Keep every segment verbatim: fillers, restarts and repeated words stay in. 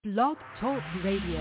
Blog Talk Radio.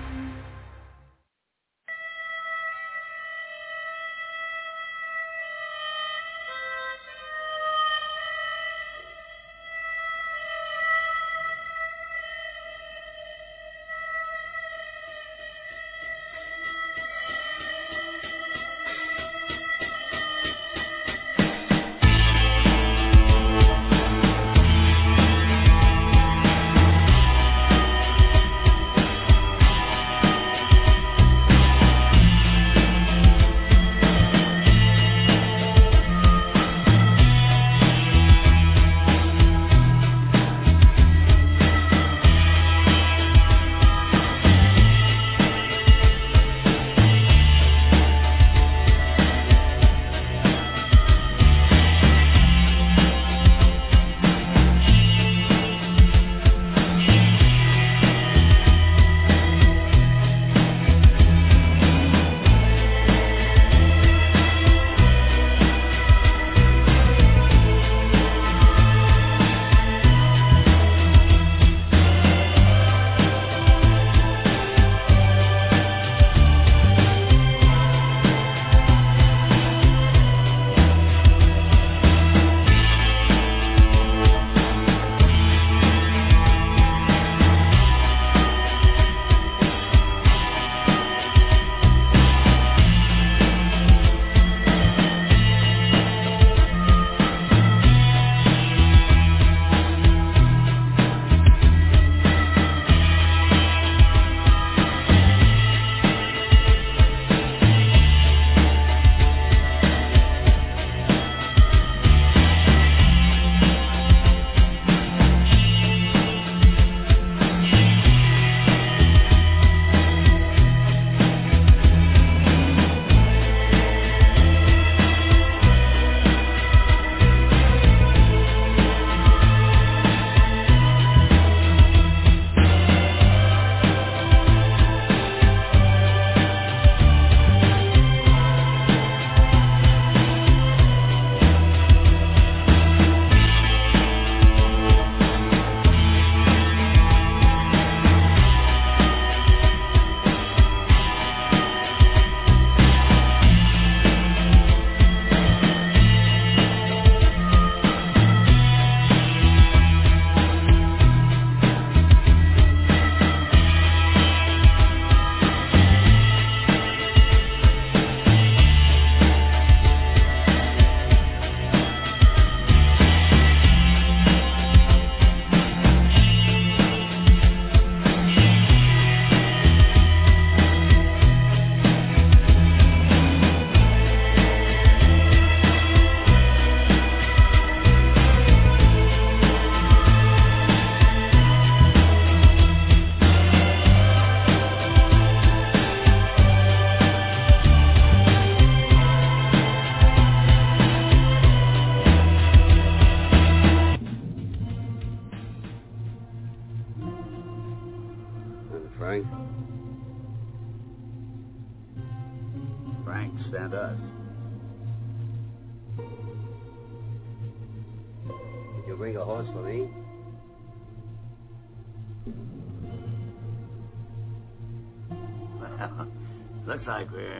Looks like we're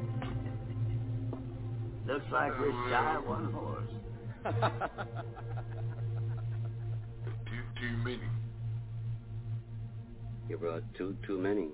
looks like we're shy of one horse. too too many. You brought too too many.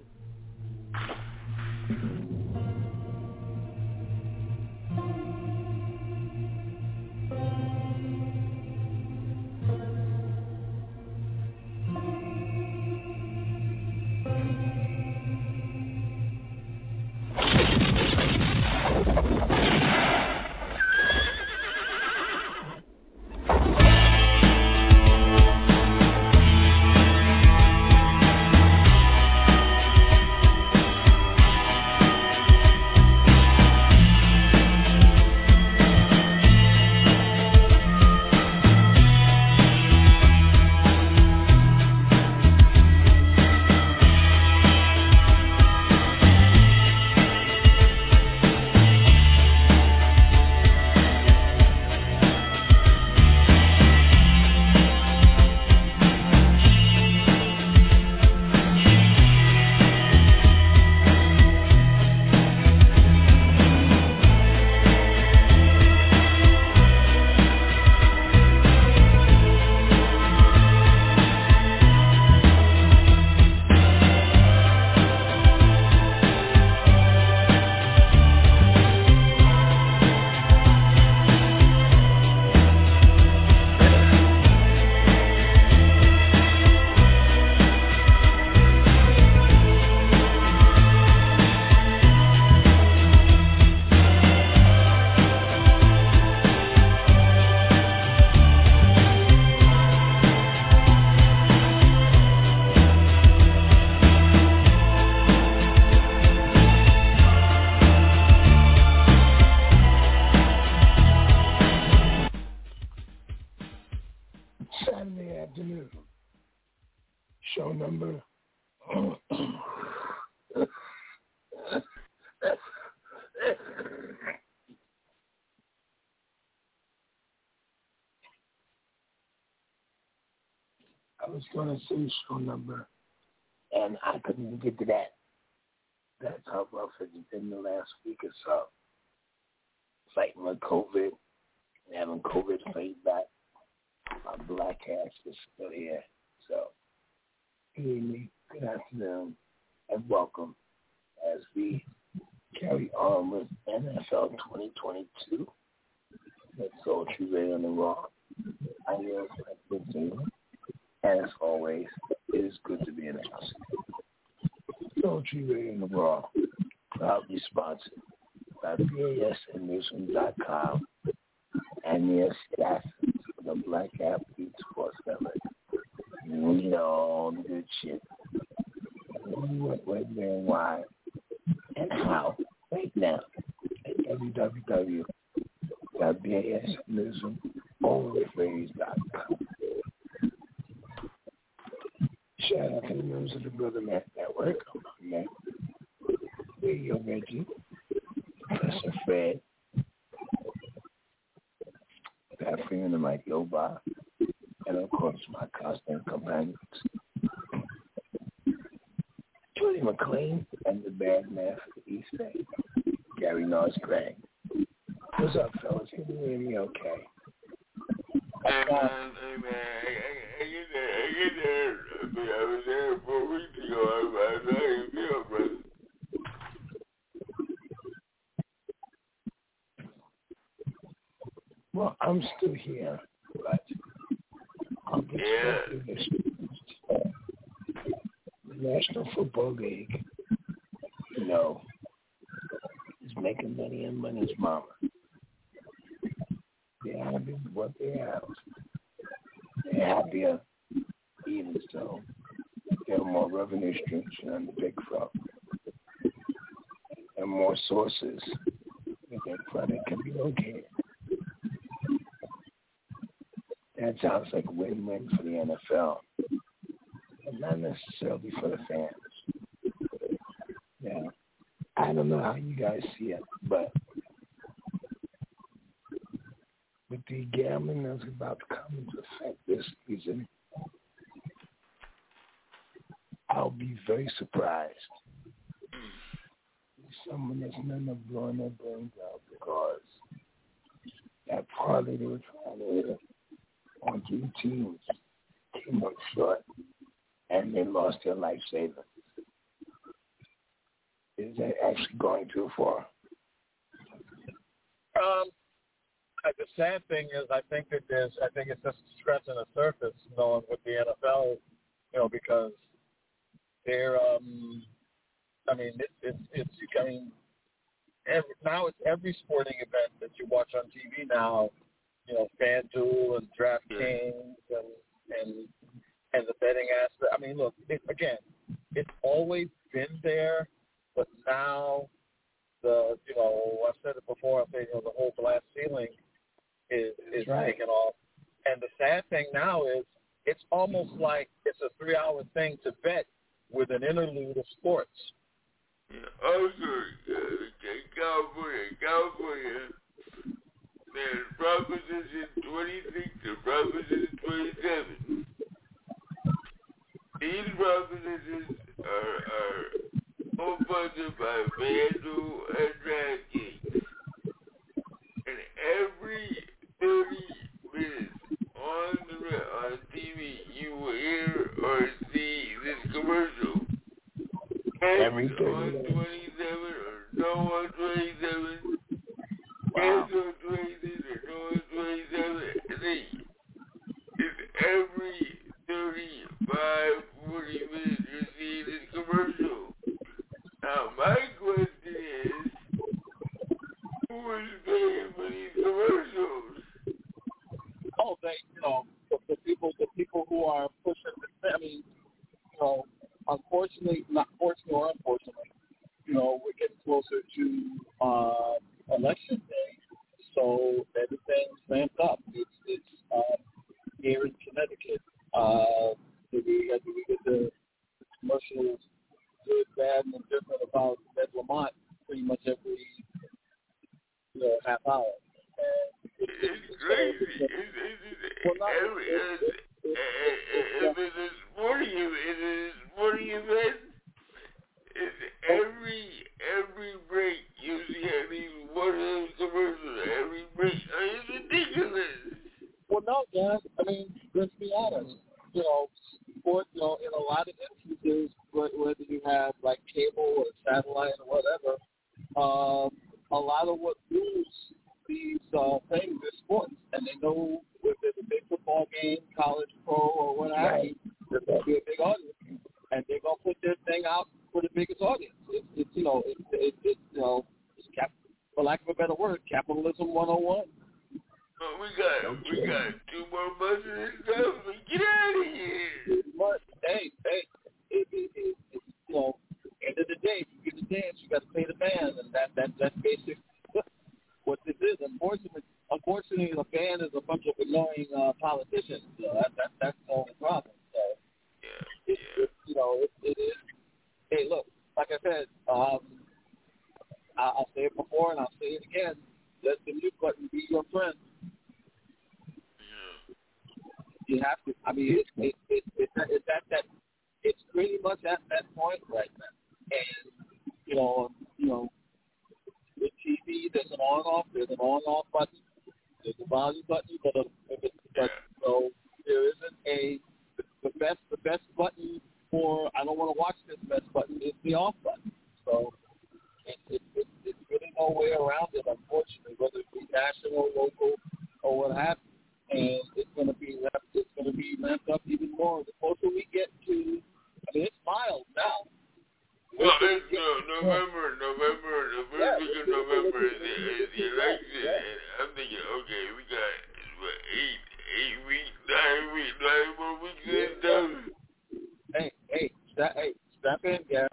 I was going to say show number, and I couldn't even get to that. That's how rough it's been the last week or so. Fighting with COVID, having COVID fight back. My black ass is still here. So, good evening, good afternoon, and welcome as we carry on with N F L twenty twenty-two. That's Sultry Ray on the Raw. I am your friend, and as always, it is good to be in the house. Sultry Ray on the Raw, proudly sponsored by B A S N newsroom dot com and the staff of the Black Athlete Sports Network. We know all the good shit. What, where, where, why, and how right now at w w w dot b a s newsroom dot com. Shout out to the members of the Brother Matt Network. Matt, Radio Reggie, Professor Fred, Pat Freeman and Mike Yoba, and of course my constant companions, Tony McLean and the bad man for the East Bay, Gary Norris Gregg. What's up, fellas? Can you hear me okay? Hey man, hey man, I, I, I get there, I get there. I mean, I was there four weeks ago. I, I, I didn't feel, brother. Well, I'm still here, but I'll get Yeah. to this. The National Football League, you know, is making money and money's mama. They're happy with what they have. They're happier, even so. They have more revenue streams than the big frog, and more sources that their product can be located. That sounds like a win-win for the N F L, but not necessarily for the fans. Yeah, I don't know how you guys see it, but with the gambling that's about to come into effect this season, I'll be very surprised if someone that's not up blowing their brains out because that parlay they were trying to hit on three teams came up short and they lost their life savings. Is that actually going too far? Um, the sad thing is, I think that there's, I think it's just scratching the surface, you know, with the N F L, you know, because they're, um, I mean, it's, it's, it's I mean, every, now it's every sporting event that you watch on T V now. You know, FanDuel and DraftKings and and and the betting aspect. I mean, look, it, again, it's always been there, but now the you know I've said it before. I say you know the whole glass ceiling is is right. taken off, and the sad thing now is it's almost like it's a three-hour thing to bet with an interlude of sports. Yeah. Also, uh, California, California. There's Proposition twenty-six to Proposition twenty-seven. These propositions are, are co-funded by FanDuel and DraftKings. And every thirty minutes on the on T V, you will hear or see this commercial. Every Cancel thirty on minutes. twenty-seven or no on twenty-seven. Wow. Cancel on twenty-six or no on twenty-seven. See, it's every thirty-five, forty minutes you see this commercial. Now, my question is, who is paying for these commercials? Oh, they, you know, the, the people, the people who are pushing. I mean, you know, unfortunately, not fortunately or unfortunately, you know, we're getting closer to uh, election day, so everything's ramped up. It's it's uh, here in Connecticut. Uh, did we, did we get the commercial commercials, good, bad, and indifferent about Ed Lamont pretty much every you know half hour. And it, it, it's crazy. It's, it's, it's, well, not, every, it's, it's, it's, it's, if it's a sporting event, it's a sporting event. It's every every break you see at least one of those commercials. Every break, I mean, it's ridiculous. Well, no, guys. I mean, let's be honest. You know, sport. You know, in a lot of instances, whether you have like cable or satellite or whatever, um, a lot of what moves these uh, things is sports, and they know if there's a big football game, college, pro, or what have you, there's going to be a big audience, and they're going to put their thing out for the biggest audience. It's, it's you know, it's it, it, you know, it's cap- for lack of a better word, capitalism one oh one. Oh, we got we got two more months of this stuff. Get out of here. But hey, hey, it, it, it, it, you know, end of the day, if you get the dance, you got to pay the band, and that that that's basic. What this is, unfortunately, unfortunately, the band is a bunch of annoying uh, politicians. So that, that that's the only problem. So yeah, it, yeah. it, you know, it, it is. Hey, look, like I said, um, I, I'll say it before and I'll say it again. Let the mute button be your friend. Yeah. You have to. I mean, it's it, it, it, it, it's at that. It's pretty much at that point right now. And you know, you know. With T V, there's an on-off. There's an on-off button. There's a volume button, but, a, but Yeah. so there isn't a the best the best button for I don't want to watch this best button is the off button. So it, it, it, it's really no way around it, unfortunately, whether it be national, local, or what have you. And it's going to be it's going to be ramped up even more the closer we get to. I mean, it's mild now. Well, it's no, November, November, the first yeah, week of November is the, is the election, yeah. And I'm thinking, okay, we got what, eight, eight weeks, nine weeks, nine more weeks in done. Hey, hey, strap, hey, strap in, yeah.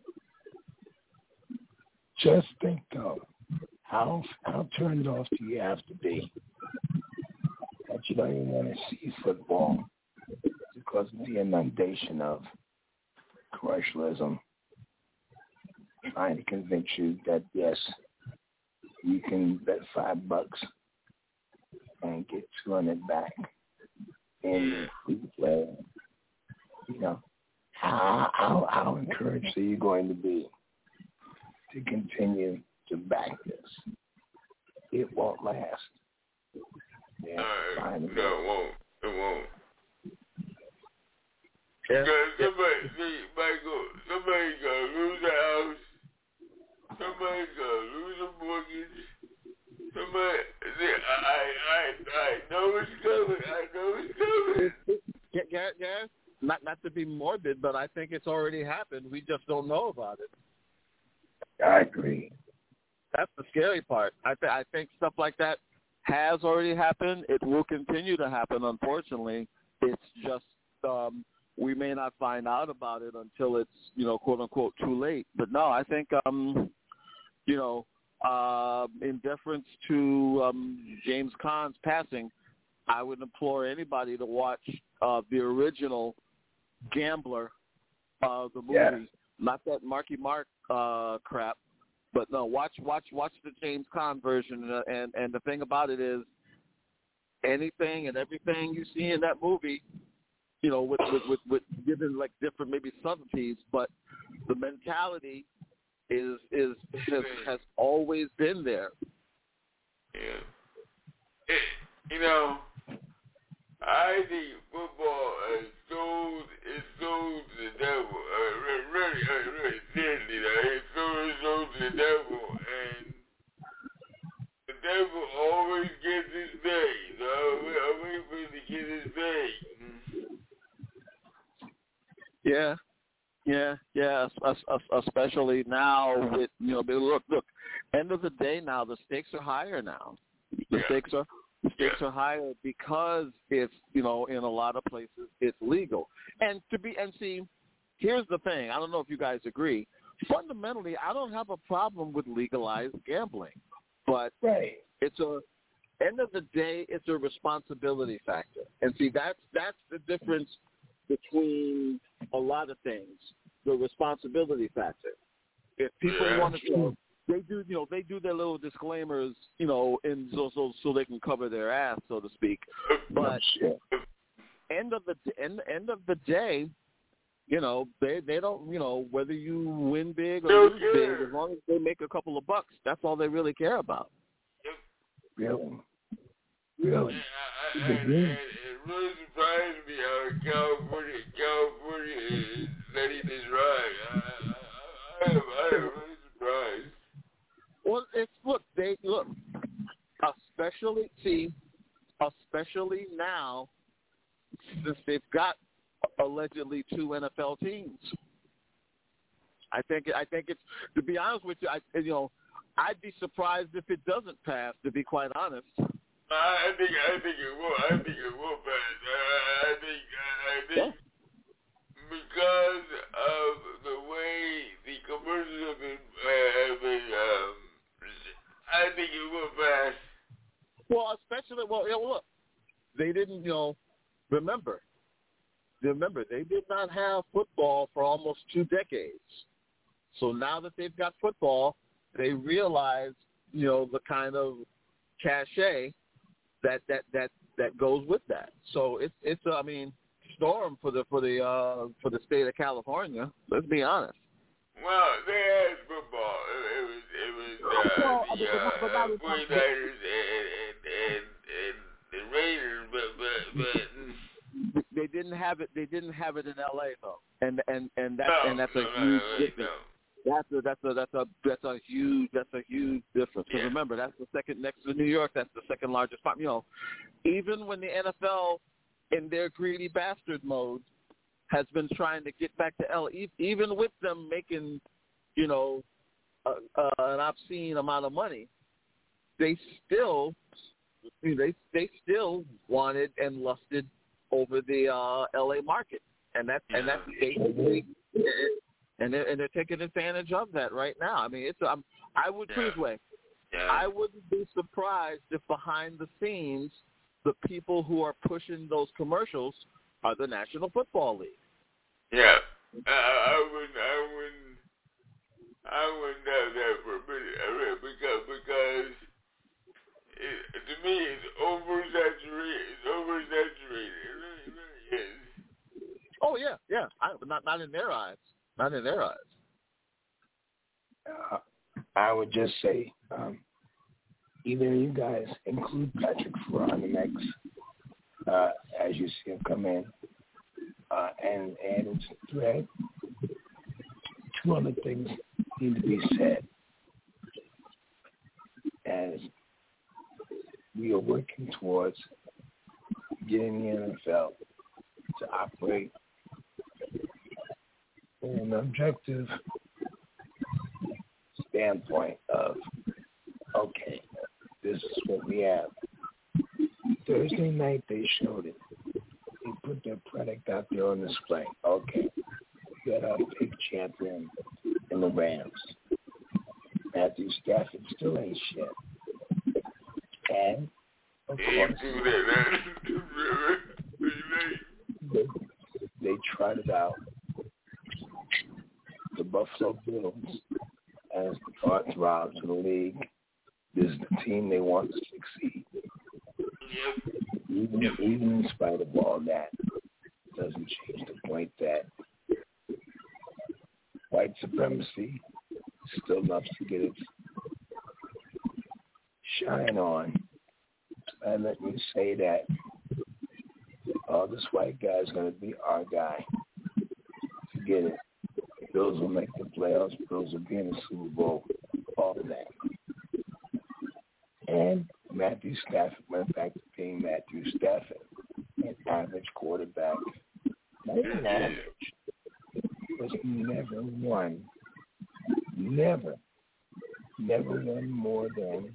Just think though, how how turned off do you have to be that you don't even want to see football because of the inundation of commercialism? Trying to convince you that yes, you can bet five bucks and get two hundred back in free play. You know, how how how encouraged are you going to be to continue to back this? It won't last. Yeah, uh, fine. No, it won't. It won't. Yeah. Because somebody, see, Michael, somebody's gonna lose a house. Somebody's gonna lose a mortgage. Somebody, see, I, I, I know it's coming. I know it's coming. Garrett, Garrett, not not to be morbid, but I think it's already happened. We just don't know about it. I agree. That's the scary part. I th- I think stuff like that has already happened. It will continue to happen. Unfortunately, it's just um, we may not find out about it until it's you know quote unquote too late. But no, I think. Um, You know, uh, in deference to um, James Caan's passing, I would implore anybody to watch uh, the original Gambler, uh, the movie, yeah. Not that Marky Mark uh, crap, but no, watch watch watch the James Caan version. And, and and the thing about it is, anything and everything you see in that movie, you know, with with with, with given like different maybe subtleties, but the mentality. Is is has, has always been there. Yeah. It, you know, I think football is sold is sold to the devil. Uh, really, really, uh, really, seriously, though, it's sold, it's sold to the devil, and the devil always gets his bag. So I'm waiting for him to get his bag. Yeah. Yeah, yeah, especially now with, you know, look, look, end of the day now, the stakes are higher now. The yeah. stakes are the stakes yeah. are higher because it's, you know, in a lot of places it's legal. And to be, and see, here's the thing. I don't know if you guys agree. Fundamentally, I don't have a problem with legalized gambling. But right. it's a, end of the day, it's a responsibility factor. And see, that's that's the difference between a lot of things. the responsibility factor. If people Yeah. want to, you know, they do, you know, they do their little disclaimers, you know, in so so so they can cover their ass, so to speak. But end of the end end of the day, you know, they they don't, you know, whether you win big or lose big, as long as they make a couple of bucks, that's all they really care about. Really, really. I, I, I, it, it really surprised me how California, California is letting this ride. I, I, I, am, I am really surprised. Well, it's look, they look, especially see, especially now, since they've got allegedly two N F L teams. I think I think it's, to be honest with you, I you know, I'd be surprised if it doesn't pass, to be quite honest. I think I think it will. I think it will pass. I, I think I think yeah. Because of the way the commercials have been, uh, have been um, I think it will pass. Well, especially well, yeah, well, look, they didn't, you know, remember, remember they did not have football for almost two decades. So now that they've got football, they realize, you know, the kind of cachet that that that, that goes with that. So it's it's I mean, storm for the for the uh, for the state of California. Let's be honest. Well, they had football. It, it was it was uh, well, the uh, uh, forty-niners and and, and and the Raiders, but but but they didn't have it. They didn't have it in L A though, and and and that's no, and that's a no, huge no, difference. no. That's a that's a that's a that's a huge that's a huge difference. Because yeah. remember, that's the second next to New York. That's the second largest pop. You know, even when the N F L, in their greedy bastard mode, has been trying to get back to L A, even with them making, you know, uh, uh, an obscene amount of money, they still they they still wanted and lusted over the uh, L A market, and that's and that's basically. And they're, and they're taking advantage of that right now. I mean, it's um, I would put it this way. Yeah. I wouldn't be surprised if behind the scenes, the people who are pushing those commercials are the National Football League. Yeah, I, I wouldn't, I wouldn't, I wouldn't have that for a minute because because it, to me it's oversaturated. It's oversaturated. It really, it really is. Oh yeah, yeah. I, not not in their eyes. Not in their eyes. Uh, I would just say, um, either you guys include Patrick Farrar next, uh, as you see him come in, uh, and and it's thread. Two other things need to be said, as we are working towards getting the N F L to operate in an objective standpoint of, okay, this is what we have. Thursday night they showed it. They put their product out there on display. Okay, we got our big champion in the Rams. Matthew Stafford still ain't shit. And, of course, they, they trotted out the Buffalo Bills as the heartthrob to the league. This is the team they want to succeed. Even, even in spite of all that, doesn't change the point that white supremacy still loves to get its shine on. And let me say that, oh, this white guy is going to be our guy. Forget it. Bills will make the playoffs. Bills will be in the Super Bowl. All of that. And Matthew Stafford went back to being Matthew Stafford, an average quarterback. Not even average. Was never won. Never. Never won more than,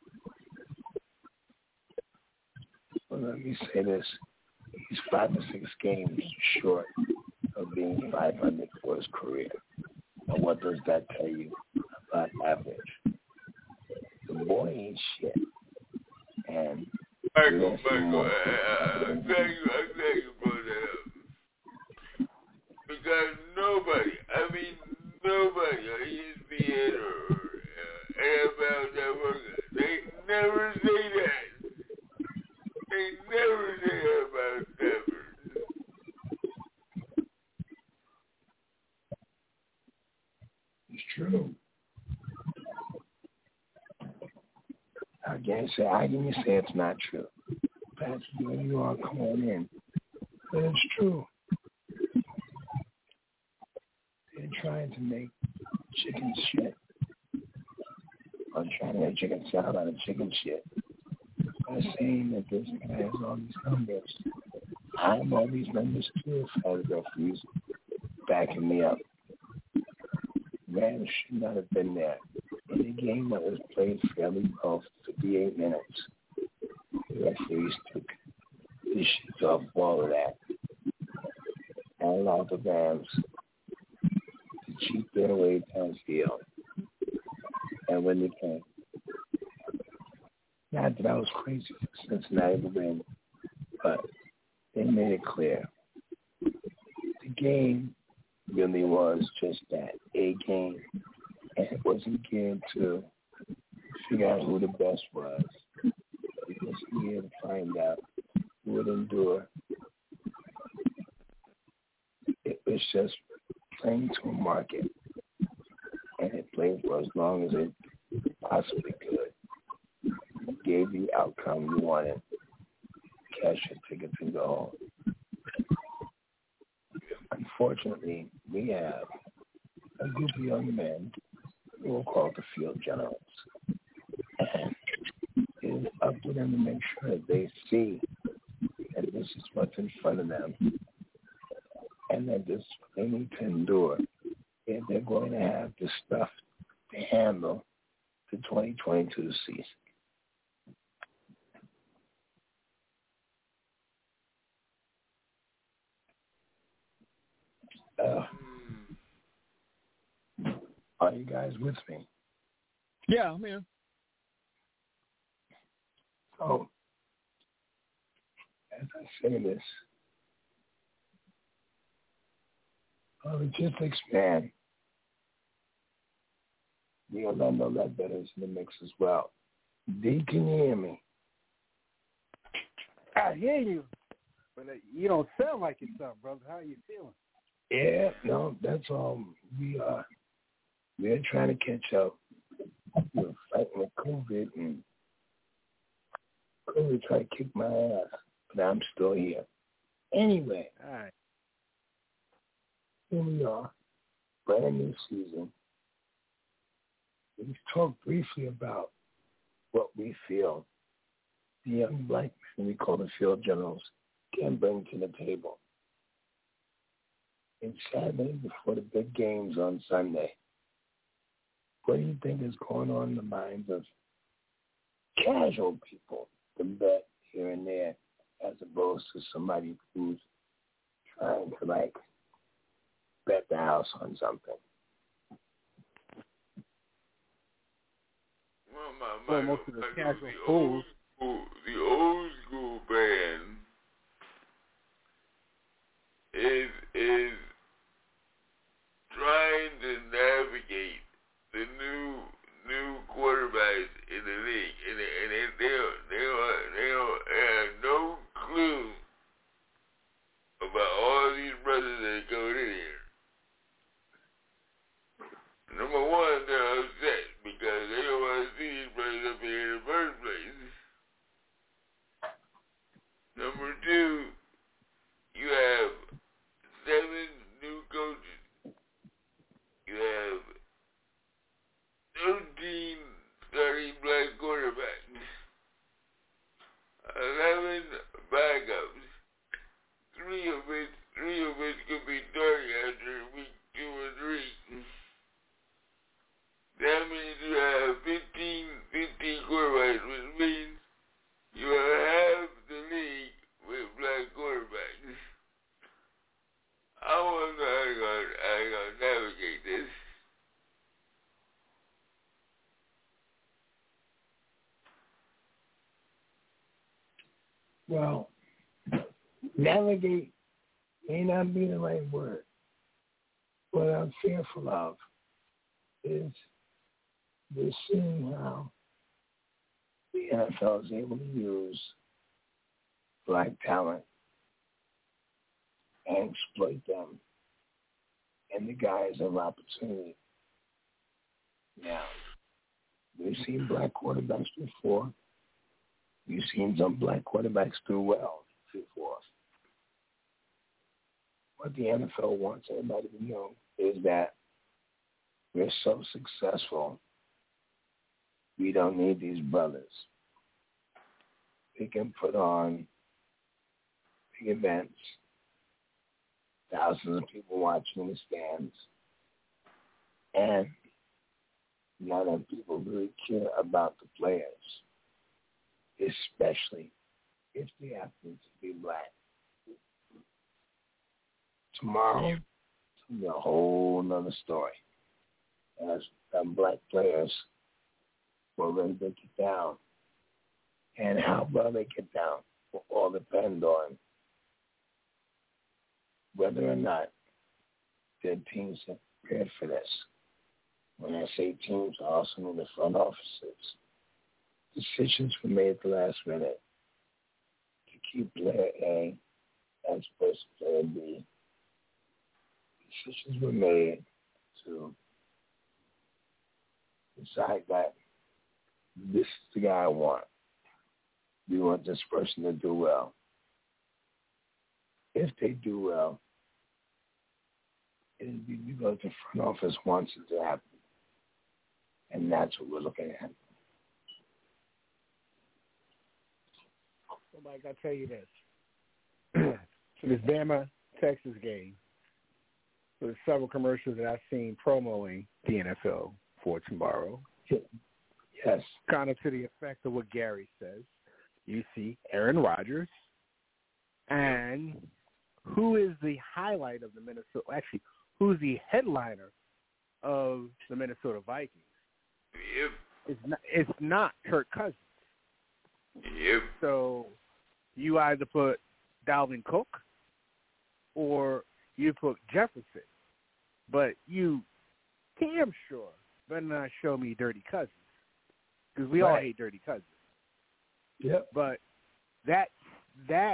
well, let me say this. He's five or six games short of being five hundred for his career. And what does that tell you about average? The boy ain't shit. And Michael, Michael, uh, I'm glad you, I'm glad you brought that up. Because nobody, I mean, nobody on E S P N or uh, N F L Network, they never say that. They never say that about Stafford. It's true. I can't say, I can say it's not true. That's where you are calling in. But it's true. They're trying to make chicken shit. I'm trying to make chicken salad out of chicken shit. By saying that this guy has all these numbers. I have all these numbers too, if I was referees backing me up. Rams should not have been there. In a game that was played fairly well for fifty-eight minutes, the referees took the shit off all of that and allowed the Rams to cheat their way downfield and win the game. Not that I was crazy for Cincinnati to win, but they made it clear. The game really was just that, a game. And it wasn't geared to figure out who the best was. It was geared to find out who would endure. It was just playing to a market. And it played for as long as it possibly could. It gave you the outcome you wanted. Cash your tickets and go home. Unfortunately, we have a group of young men who are called the field generals. And it is up to them to make sure that they see that this is what's in front of them and that this is what they need to endure if they're going to have the stuff to handle the twenty twenty-two season. Uh, Are you guys with me? Yeah, I'm here. So, as I say this, uh, logistics man, the Orlando Ledbetters in the mix as well. D, can you hear me? I hear you, but uh, you don't sound like yourself, brother. How are you feeling? Yeah, no, that's all. We are. We're trying to catch up. We're fighting with COVID, and COVID tried to kick my ass, but I'm still here. Anyway, All right. Here we are, brand new season. We've talked briefly about what we feel the young black men we call the field generals can bring to the table. And sadly, before the big games on Sunday, what do you think is going on in the minds of casual people to bet here and there as opposed to somebody who's trying to, like, bet the house on something? Well, my, my, Well, most of the my, casual the fools. Old school, the old school band is is trying to navigate the new new quarterbacks in the league, and they and they they don't, they don't, they don't have no clue about all these brothers that go in here. Number one, they're upset because they don't want to see these brothers up here in the first place. Number two, you have seven new coaches. You have thirteen starting black quarterbacks. eleven backups. Three of which, three of which could be starting after week two or three. That means you have fifteen, fifteen quarterbacks, which means you have half the league with black quarterbacks. I don't know how they're going to navigate this. Well, navigate may not be the right word. what I'm fearful of is we're seeing how the N F L is able to use black talent and exploit them in the guise of opportunity. Now, we've seen black quarterbacks before. We've seen some black quarterbacks do well before. What the N F L wants everybody to know is that we're so successful, we don't need these brothers. We can put on big events, thousands of people watching in the stands, and none of people really care about the players, especially if they happen to be black. Tomorrow, it's going to be a whole nother story. As some black players will really get down. And how well they get down will all depend on whether or not their teams are prepared for this. When I say teams, I also mean the front offices. Decisions were made at the last minute to keep player A as opposed to player B. Decisions were made to decide that this is the guy I want. We want this person to do well. If they do well, it'll be because the front office wants it to happen. And that's what we're looking at. So, Mike, I'll tell you this. So this Bama-Texas game, so there's several commercials that I've seen promoting the N F L for tomorrow. Yes. Kind of to the effect of what Gary says. You see Aaron Rodgers, and who is the highlight of the Minnesota? Actually, who's the headliner of the Minnesota Vikings? Yep. It's not, it's not Kirk Cousins. Yep. So you either put Dalvin Cook or you put Jefferson, but you damn sure better not show me Dirty Cousins, because we all Right. hate Dirty Cousins. Yep. But that that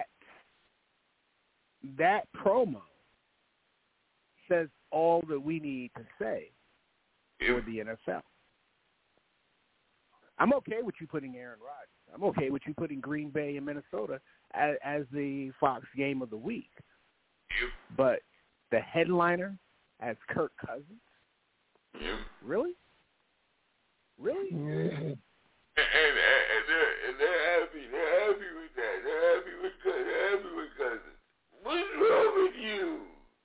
that promo says all that we need to say for the N F L. I'm okay with you putting Aaron Rodgers. I'm okay with you putting Green Bay and Minnesota as, as the Fox game of the week. Yep. But the headliner as Kirk Cousins? Yep. Really? Really? Yeah. And, and, and, they're, and they're happy. They're happy with that. They're happy with Cousins. They're happy with Cousins. What's wrong with you?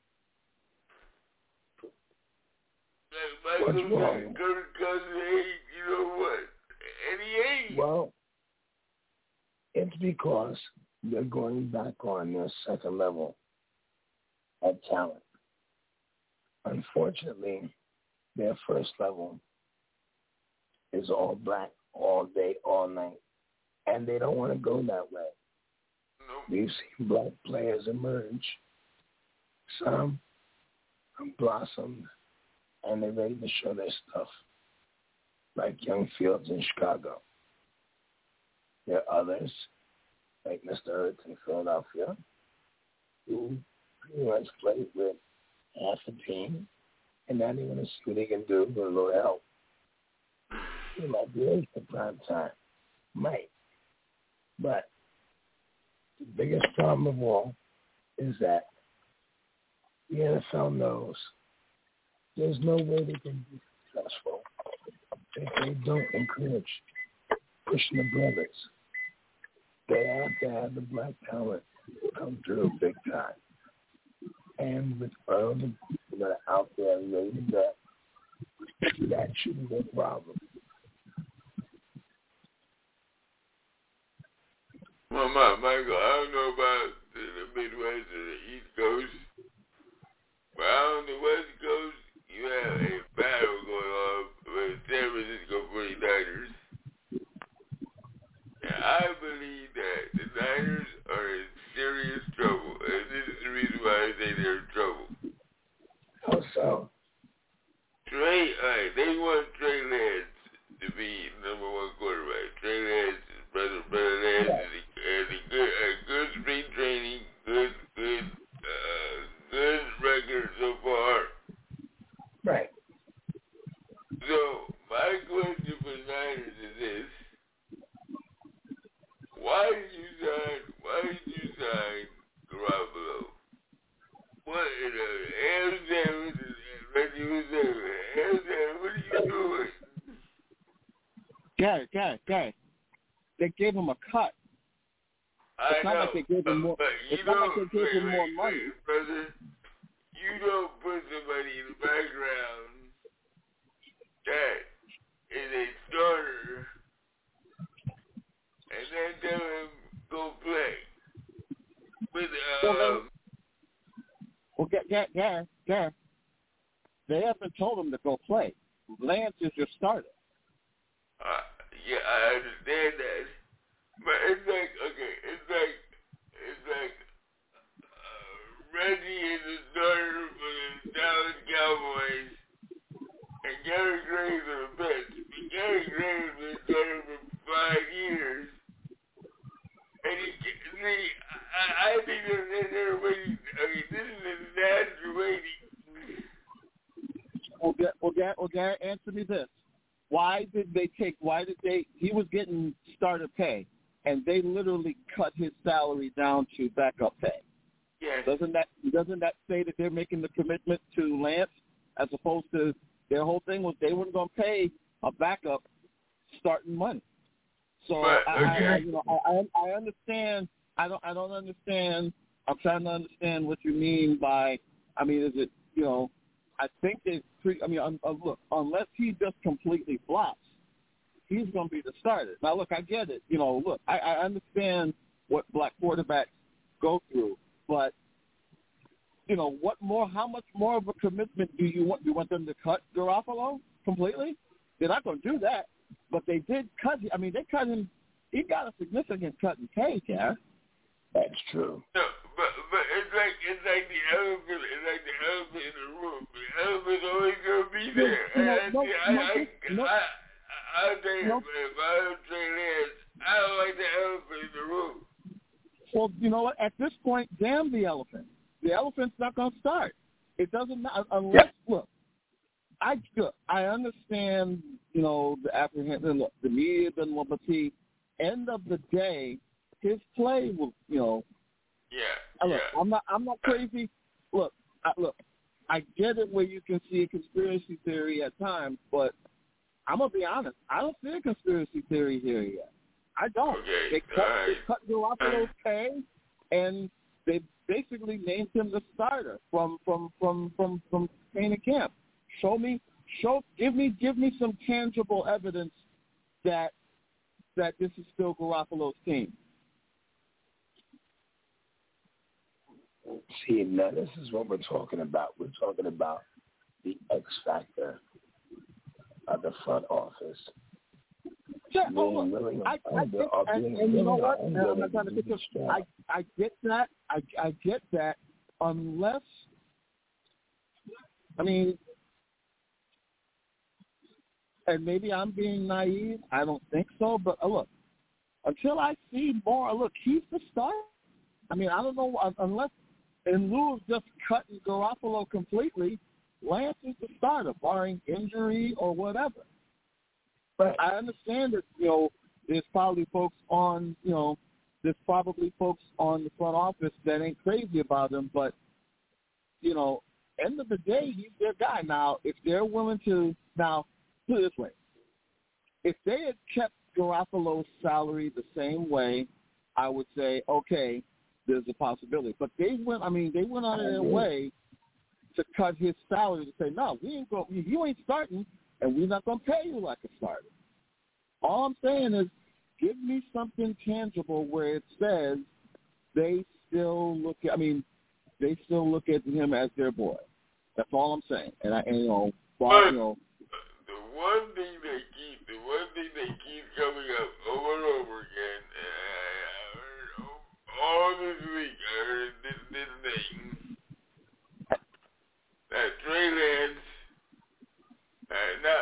Like Michael What's wrong? said, Kirk Cousins ain't, you know what? And he ain't. Well, it's because they're going back on their second level of talent. Unfortunately, their first level is all black, all day, all night. And they don't want to go that way. Nope. We've seen black players emerge. Some have blossomed, and they're ready to show their stuff, like Young Fields in Chicago. There are others, like Mister Hurts in Philadelphia, who pretty much played with half a team, and now they want to see what they can do with a little help. He might be ready for prime time. Might. But the biggest problem of all is that the N F L knows there's no way they can be successful if they don't encourage pushing the brothers. They have to have the black talent come through big time. And with all the people that are out there ready to go, that shouldn't be a problem. Well, my, Michael, I don't know about the, the Midwest or the East Coast, but out on the West Coast, you have a battle going on with San Francisco forty-niners. And I believe that the Niners are in serious trouble, and this is the reason why I say they're in trouble. How so? like they want Trey Lance to be number one quarterback. Trey Lance, brother, brother Lance, yeah. is a, is a good, a good spring training, good, good, uh, good record so far. Right. So my question for Niners is this: why did you sign? Why did you sign Garoppolo? What in the hell is that? Reggie was there. Hell, what are you doing? Gary, Gary, Gary. They gave him a cut. I it's not know, like they gave him more. But you it's not like they gave wait, him wait, more wait, money, brother. You don't put somebody in the background that is a starter and then tell him go play with um. Well, Gary, Gary, Gary. They haven't told him to go play. Lance is your starter. Uh, yeah, I understand that, but it's like okay, it's like it's like uh, Reggie is the starter for the Dallas Cowboys, and Gary Graves on the bench. But Gary Graves has been starter for five years, and he see, I, I think they're, they're waiting. Okay, this is a natural waiting. Well, well, Gary, well, Gary, answer me this. Why did they take, why did they, he was getting starter pay, and they literally cut his salary down to backup pay. Yes. Doesn't that, doesn't that say that they're making the commitment to Lance, as opposed to, their whole thing was they weren't going to pay a backup starting money. So, but, I, okay. I, you know, I, I understand, I don't, I don't understand, I'm trying to understand what you mean by, I mean, is it, you know, I think they, I mean, um, uh, look, unless he just completely flops, he's going to be the starter. Now, look, I get it. You know, look, I, I understand what black quarterbacks go through, but, you know, what more, how much more of a commitment do you want? Do you want them to cut Garoppolo completely? They're not going to do that, but they did cut him. I mean, they cut him. He got a significant cut in pay, Gareth. That's true. No, but but it's like it's like the elephant. It's like the elephant in the room. The elephant's always gonna be there. No, and no, I, no, I, no, I, no, I, I, I'll tell you, no. if I don't Trey Lance, I don't like the elephant in the room. Well, you know what? At this point, damn the elephant. The elephant's not going to start. It doesn't matter unless yeah. look. I look. I understand. You know the apprehension. Look, the media doesn't want to see. End of the day, his play will. You know. Yeah. Look, yeah. I'm not. I'm not crazy. Look. I, look. I get it where you can see a conspiracy theory at times, but I'm gonna be honest. I don't see a conspiracy theory here yet. I don't. Okay. They cut, right. they cut Garoppolo's pay, and they basically named him the starter from from from from from training camp. Show me, show, give me, give me some tangible evidence that that this is still Garoppolo's team. See, now this is what we're talking about. We're talking about the X factor of the front office. Yeah, being oh, willing I, I get, and, and you know what? And I'm not trying to pick up. I, I get that. I, I get that. Unless, I mean, and maybe I'm being naive. I don't think so. But uh, look, until I see more, look, he's the star. I mean, I don't know unless, in lieu of just cutting Garoppolo completely, Lance is the starter, barring injury or whatever. But I understand that, you know, there's probably folks on, you know, there's probably folks on the front office that ain't crazy about him. But, you know, end of the day, he's their guy. Now, if they're willing to, now, put it this way. If they had kept Garoppolo's salary the same way, I would say, okay, there's a possibility. But they went, I mean, they went out of their way to cut his salary to say, no, we ain't go, you ain't starting, and we're not going to pay you like a starter. All I'm saying is give me something tangible where it says they still look at, I mean, they still look at him as their boy. That's all I'm saying. And, I, and you know, well, you know, the one thing they keep, the one thing they keep coming up over and over again, and I heard all this week, I heard this, this thing, that Trey Lance, uh, not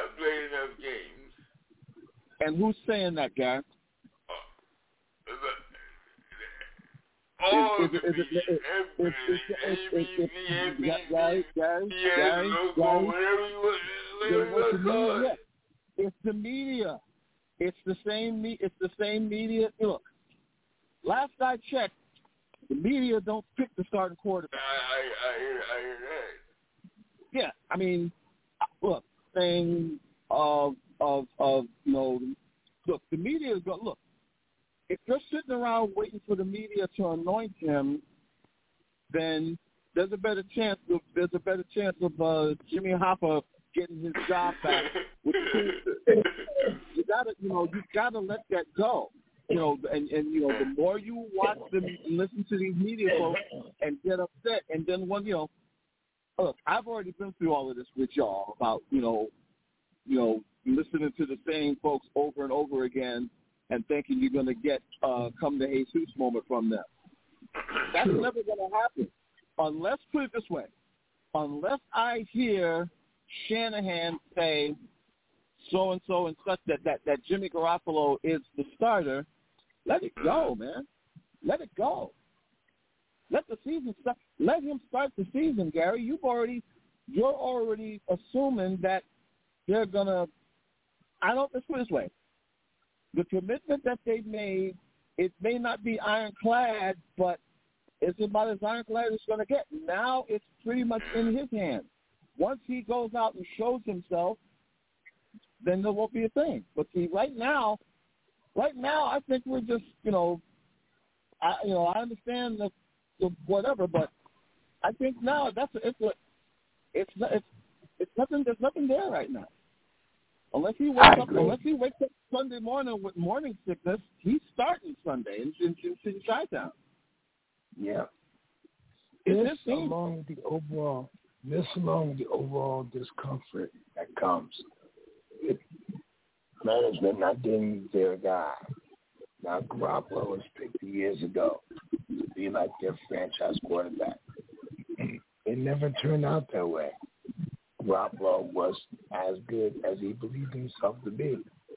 and who's saying that, Gary? All Is- is- the is it- media, is- everybody, is- is- A B C, is- N B C, Gary, Gary, Gary, C S, Gary, local, Gary, whatever you want, Then whatever what's you the want to call media? it. It's the media. It's the same. Me- it's the same media. Look, last I checked, the media don't pick the starting quarterback. I, I, I, hear, I hear that. Yeah, I mean, look, thing of of of you know, look, the media is going. Look, if you're sitting around waiting for the media to anoint him, then there's a better chance. Of, there's a better chance of uh, Jimmy Hoffa getting his job back with the Pacers. You gotta, you know, you gotta let that go. You know, and and you know, the more you watch them and listen to these media folks and get upset, and then when you know, look, I've already been through all of this with y'all about you know, you know, listening to the same folks over and over again and thinking you're gonna get uh, come to Jesus moment from them. That's never gonna happen unless, put it this way, unless I hear Shanahan say so and so and such that, that that Jimmy Garoppolo is the starter. Let it go, man. Let it go. Let the season start. Let him start the season, Gary. You've already you're already assuming that they're gonna. I don't. Let's put it this way: the commitment that they made, it may not be ironclad, but it's about as ironclad as it's going to get. Now it's pretty much in his hands. Once he goes out and shows himself, then there won't be a thing. But see, right now, right now, I think we're just, you know, I, you know, I understand the, the whatever, but I think now that's a, it's a, it's not, it's it's nothing. There's nothing there right now. Unless he wakes up, unless he wakes up Sunday morning with morning sickness, he's starting Sunday in in, in, in Chi-Town. Yeah. It's This along with the overall, this along with the overall discomfort that comes with management not getting their guy. Now, Garoppolo was picked years ago to be like their franchise quarterback. It never turned out that way. Garoppolo was as good as he believed himself to be.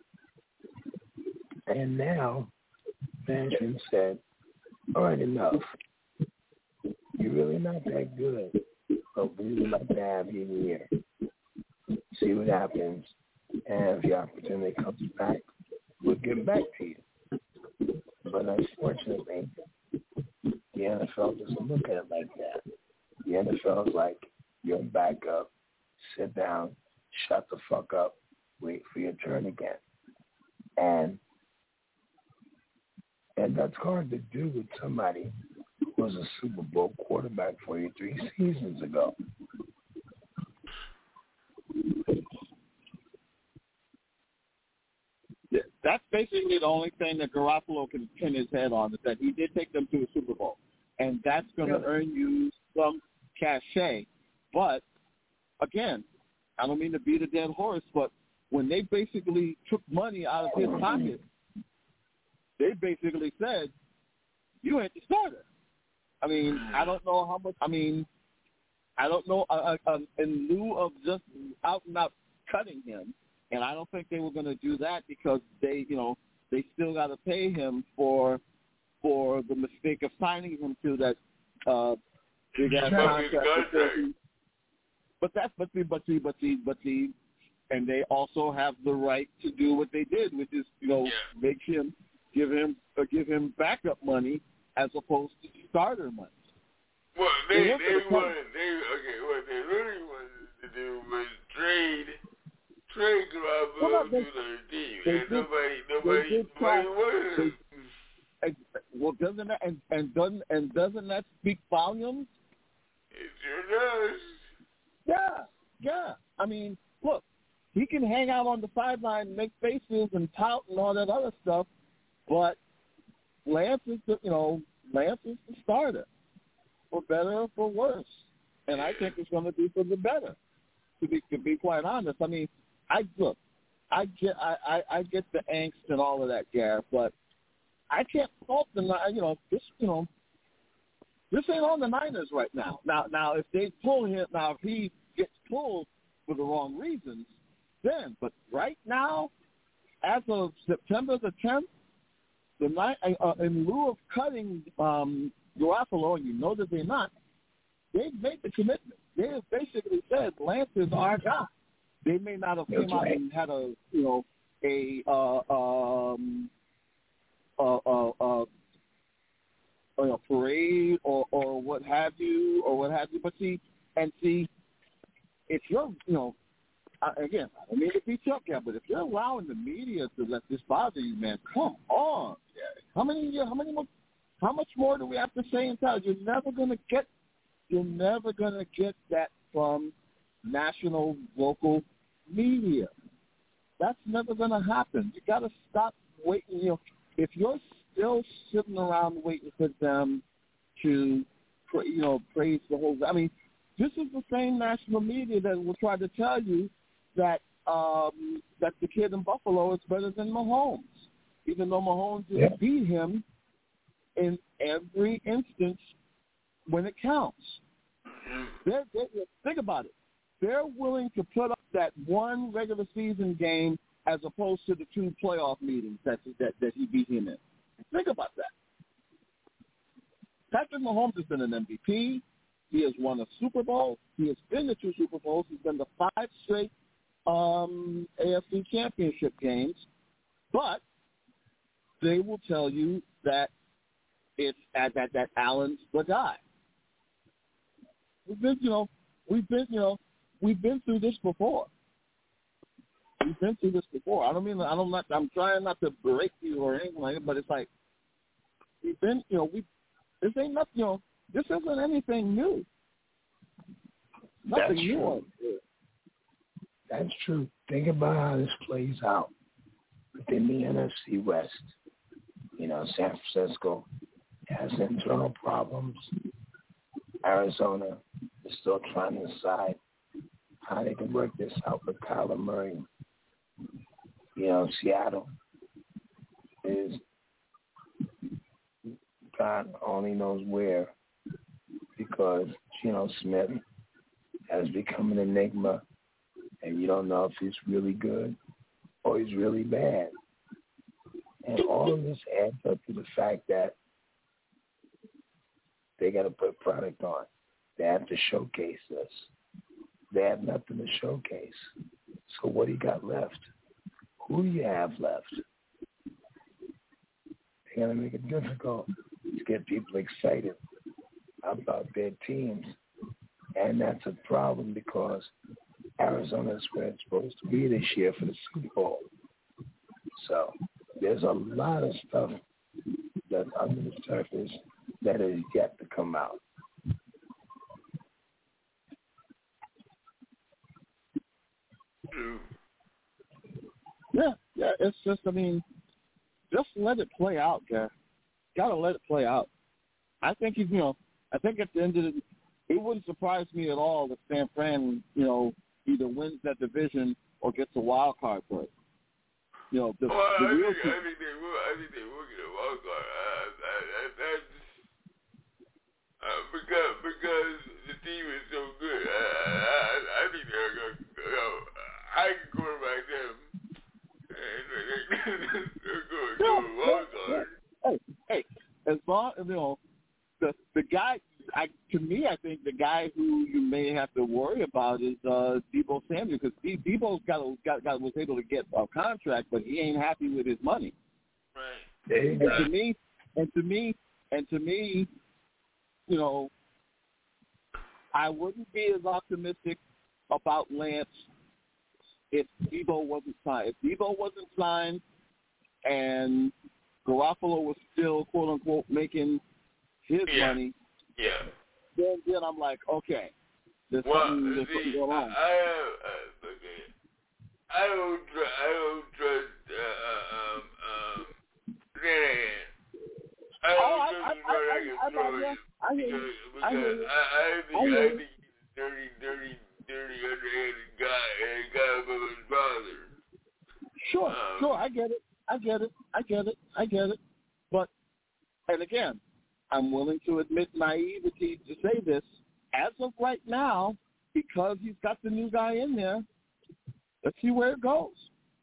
And now, management said, all right, enough. You're really not that good, but we would like to have you here. See what happens, and if the opportunity comes back, we'll get back to you. But unfortunately, the N F L doesn't look at it like that. The N F L is like, you're a backup, sit down, shut the fuck up, wait for your turn again. And and that's hard to do with somebody who was a Super Bowl quarterback for you three seasons ago. That's basically the only thing that Garoppolo can pin his head on, is that he did take them to a Super Bowl. And that's going to yeah. earn you some cachet. But, again, I don't mean to beat a dead horse, but when they basically took money out of his pocket, they basically said, you ain't the starter. I mean, I don't know how much, I mean, I don't know, uh, uh, in lieu of just out and out cutting him, and I don't think they were going to do that because they, you know, they still got to pay him for for the mistake of signing him to that uh, big ass contract. But that's but the but the but the but the and they also have the right to do what they did, which is, you know, yeah. make him give him uh, give him backup money as opposed to starter money. Well, they they, they wanted they okay what they really wanted to do was trade. Trade Garoppolo well, to their team, and did, nobody, nobody, nobody wanted him. Well, doesn't that and, and doesn't and doesn't that speak volumes? It sure does. Yeah, yeah. I mean, look, he can hang out on the sideline, and make faces, and tout and all that other stuff, but Lance is the, you know, Lance is the starter, for better or for worse, and I think it's going to be for the better. To be to be quite honest, I mean. I look, I get, I, I, I get the angst and all of that, Gareth, but I can't fault the, you know, this, you know, this ain't on the Niners right now. Now, now, if they pull him, now if he gets pulled for the wrong reasons, then, but right now, as of September the tenth, the night uh, in lieu of cutting um, Garoppolo, and you know that they're not, they've made the commitment. They have basically said Lance is our guy. They may not have That's came out right. and had a you know a uh, um, a, a, a, a parade or, or what have you or what have you, but see and see if you're you know again I don't mean to be tough here, but if you're allowing the media to let this bother you, man, come on. How many how many more how much more do we have to say and tell? You're never gonna get you're never gonna get that from national local media. That's never going to happen. You got to stop waiting. You know, if you're still sitting around waiting for them to, you know, praise the whole. I mean, this is the same national media that will try to tell you that um, that the kid in Buffalo is better than Mahomes, even though Mahomes Yeah. has beat him in every instance when it counts. They're, they're, think about it. They're willing to put up that one regular season game as opposed to the two playoff meetings that that, that he beat him in. Think about that. Patrick Mahomes has been an M V P. He has won a Super Bowl. He has been to two Super Bowls. He's been to five straight um, A F C championship games. But they will tell you that it's at that that Allen's the guy. We've been, you know, we've been, you know. We've been through this before. We've been through this before. I don't mean I don't not, I'm trying not to break you or anything like that, but it's like we've been, you know, we this ain't nothing, you know, this isn't anything new. Nothing That's new. true. That's true. Think about how this plays out within the N F C West. You know, San Francisco has internal problems. Arizona is still trying to decide how they can work this out with Kyler Murray. You know, Seattle is God only knows where because Geno Smith has become an enigma, and you don't know if he's really good or he's really bad. And all of this adds up to the fact that they got to put product on. They have to showcase this. They have nothing to showcase. So what do you got left? Who do you have left? They're going to make it difficult to get people excited about their teams. And that's a problem because Arizona is where it's supposed to be this year for the Super Bowl. So there's a lot of stuff that's under the surface that is yet to come out. Yeah, yeah, it's just, I mean, just let it play out, guys. Got to let it play out. I think, you know, I think at the end of the it wouldn't surprise me at all if San Fran, you know, either wins that division or gets a wild card berth. You know, the, well, the I, real think, I think they will. I think they will get a wild card. Uh, I, I, that's, uh, because because the team is so good. I, I, I think they're going. You know, I can quarterback them, and they're, they're going to go a wild card. Hey, hey, as long as you know, the the guy. I, to me, I think the guy who you may have to worry about is uh, Deebo Samuel because De- Deebo's got, a, got got was able to get a contract, but he ain't happy with his money. Right. There you And go. to me, and to me, and to me, you know, I wouldn't be as optimistic about Lance if Deebo wasn't signed. If Deebo wasn't signed, and Garoppolo was still quote unquote making his Yeah. money. Yeah. Then, then I'm like, okay, there's Well, something, there's see, something going on. I have, uh, okay, I don't, tr- I don't trust, uh, um, um, Shanahan. I don't Oh, I, trust I, him I, running I, a I, control I hear you. because, I hear because you. I, I think, I hear I you. think he's a dirty, dirty, dirty, underhanded guy, and a guy from his father. Sure, Um, sure, I get it. I get it. I get it. I get it. But, and again, I'm willing to admit naivety to say this. As of right now, because he's got the new guy in there, let's see where it goes. Yeah,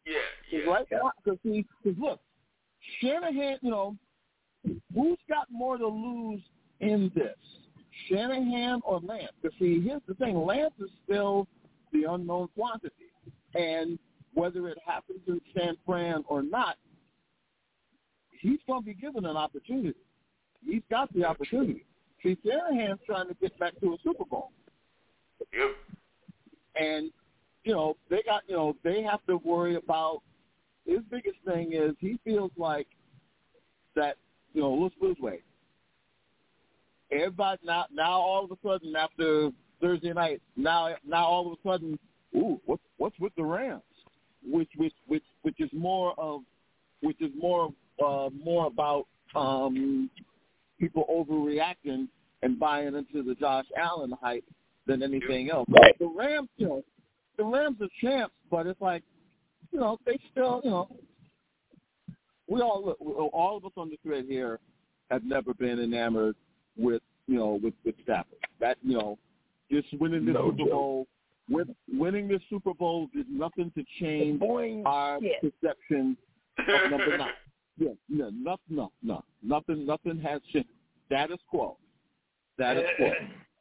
Yeah. Right? Because see, because look, Shanahan, you know, who's got more to lose in this, Shanahan or Lance? Because see, here's the thing: Lance is still the unknown quantity, and whether it happens in San Fran or not, he's going to be given an opportunity. He's got the opportunity. See, Shanahan's trying to get back to a Super Bowl. Yep. And, you know, they got, you know, they have to worry about, his biggest thing is he feels like that, you know, let's put it this way. Everybody, now, now all of a sudden after Thursday night, now, now all of a sudden, ooh, what's, what's with the Rams? Which, which, which, which is more of, which is more, uh, more about, um, people overreacting and buying into the Josh Allen hype than anything else. Right. The Rams, you know, the Rams are champs, but it's like, you know, they still, you know, we all, look, all of us on the thread here have never been enamored with, you know, with, with Stafford. That, you know, just winning the No Super joke. Bowl, win, winning the Super Bowl did nothing to change Boing. our Yeah. perception of number nine. Yeah, no, no, no, no, nothing, nothing has changed. Status quo. Status quo.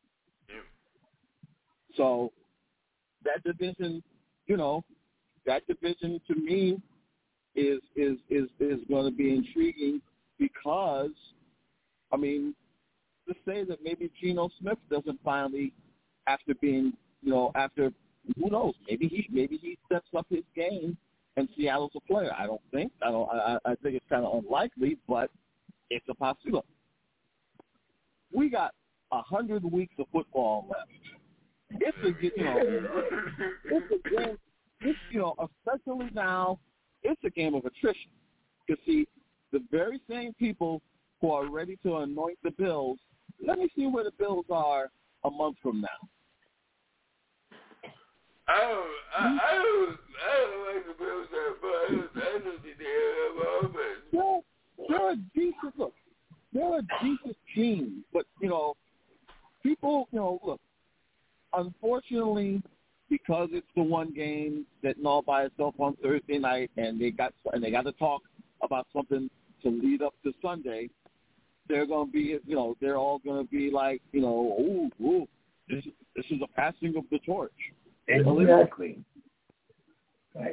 So that division, you know, that division to me is is is is going to be intriguing because, I mean, to say that maybe Geno Smith doesn't finally, after being, you know, after who knows, maybe he maybe he steps up his game. And Seattle's a player. I don't think. I don't. I, I think it's kind of unlikely, but it's a possibility. We got a hundred weeks of football left. It's a, you know, it's a game. It's, you know, especially now, it's a game of attrition. You see, the very same people who are ready to anoint the Bills. Let me see where the Bills are a month from now. I don't, I, I don't, I don't like the Bills that much. I don't, I don't think they have offense. They're, they're a decent look. They're a decent team, but you know, people, you know, look. Unfortunately, because it's the one game sitting all by itself on Thursday night, and they got and they got to talk about something to lead up to Sunday. They're going to be, you know, they're all going to be like, you know, ooh, ooh, this this is a passing of the torch. Exactly. Right.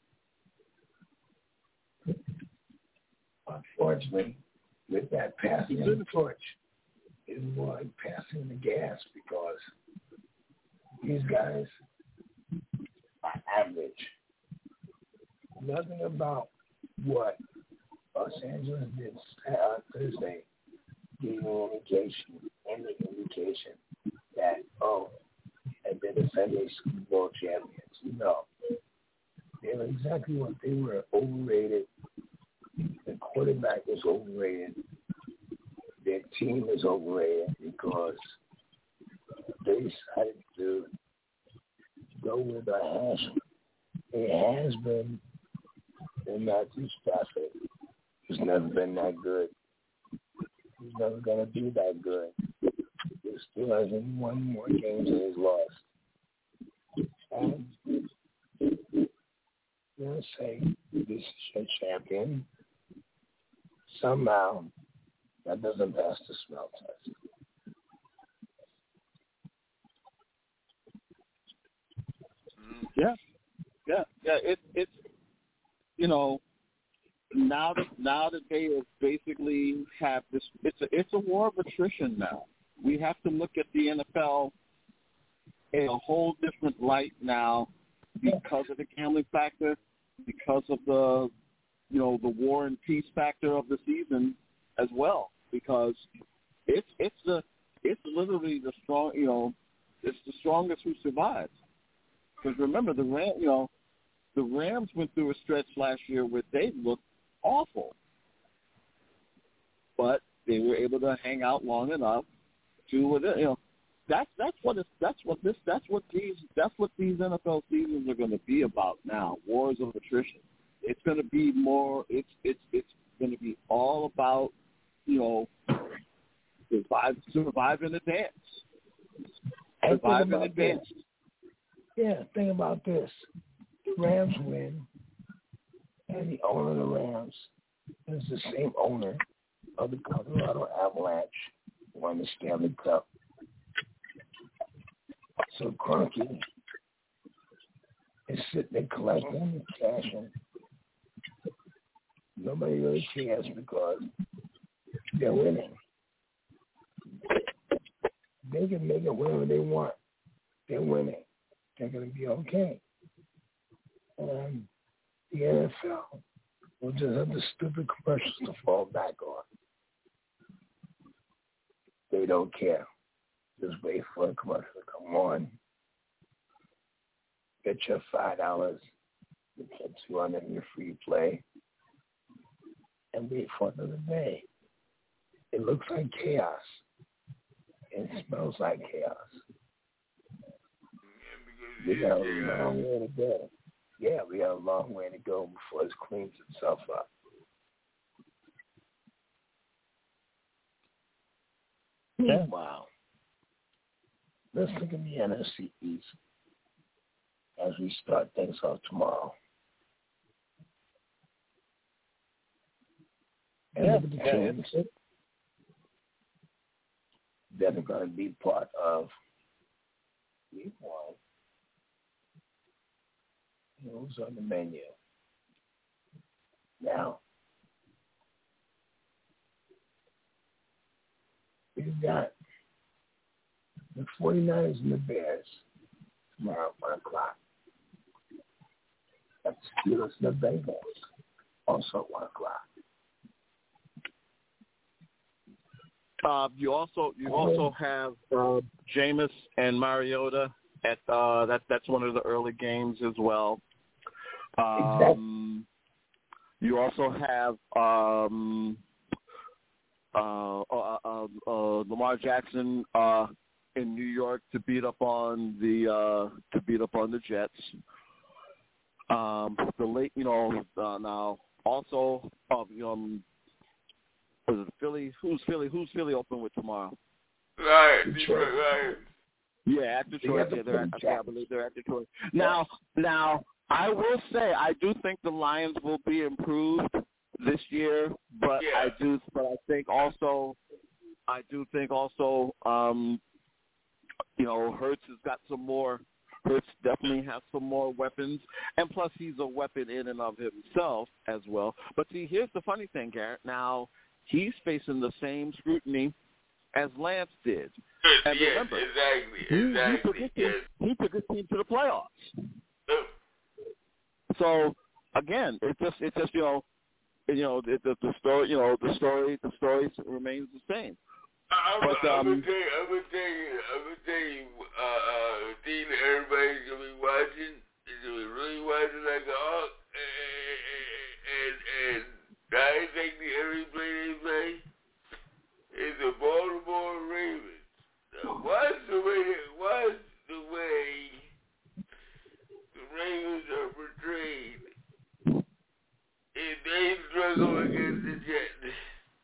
Unfortunately, with that passing of the torch, is more like passing the gas because these guys are average. Nothing about what Los Angeles did uh, Thursday gave you an indication, any indication that, oh, and they're the defending Super Bowl champions. No. They were exactly what they were, overrated. The quarterback is overrated. Their team is overrated because they decided to go with a hash. It has been in Matthew Stafford. He's never been that good. He's never going to be that good. He still hasn't won more games than he's lost. And they'll say, this is your champion. Somehow, that doesn't pass the smell test. Yeah, yeah, yeah. It, it's, you know, now that now that they have basically have this, it's a it's a war of attrition now. We have to look at the N F L in a whole different light now because of the gambling factor, because of the, you know, the war and peace factor of the season as well. Because it's it's the it's literally the strong, you know, it's the strongest who survives. Because remember, the Ram, you know, the Rams went through a stretch last year where they looked awful, but they were able to hang out long enough to, you know, that's that's what it's that's what this that's what these that's what these N F L seasons are going to be about now. Wars of attrition. It's going to be more. It's it's it's going to be all about, you know, survive survive in advance. Survive in advance. This. Yeah, think about this. The Rams win. And the owner of the Rams is the same owner of the Colorado Avalanche, who won the Stanley Cup. So Kroenke is sitting there collecting and cashing. Nobody really cares because they're winning. They can make it whenever they want. They're winning. They're going to be okay. And the N F L will just have the stupid commercials to fall back on. They don't care. Just wait for the commercial to come on. Get your five dollars, get your two hundred in your free play, and wait for another day. It looks like chaos. It smells like chaos. We got a long way to go. Yeah, we got a long way to go before it cleans itself up. Meanwhile, let's look at the N F C East as we start things off tomorrow. And Yeah, look at the yeah, teams that are going to be part of week one. Who's on the menu? Now, we've got the forty-niners and the Bears tomorrow at one o'clock. That's the Steelers and the Bengals also at one o'clock. Uh, you also you also have uh, Jameis and Mariota at uh, that that's one of the early games as well. Um, you also have um, uh, uh, uh, uh, Lamar Jackson uh, in New York to beat up on the uh, to beat up on the Jets. Um, the late, you know, uh, now also um, um, was it Philly? Who's Philly? Who's Philly open with tomorrow? Right, Detroit Lions. Yeah, at Detroit. Yeah, they're at, I believe they're at Detroit. Now, now, I will say I do think the Lions will be improved this year, but Yeah. I do, but I think also, I do think also, um, you know, Hurts has got some more. Hurts definitely has some more weapons, and plus he's a weapon in and of himself as well. But see, here's the funny thing, Garrett. Now he's facing the same scrutiny as Lance did. And yes, remember, exactly, he, exactly. he, took his yes. team, he took his team to the playoffs. Oh. So again, it's just it's just you know, you know the, the, the story you know the story the story remains the same. I'm, But, I'm, um, gonna tell you, I'm gonna tell you, I'm gonna tell you, uh, uh, the thing that everybody's gonna be watching is gonna be really watching like a hawk, and, and, and I think the every play they play is the Baltimore Ravens. Now, watch the way, watch the way the Ravens are portrayed if they struggle against the Jets.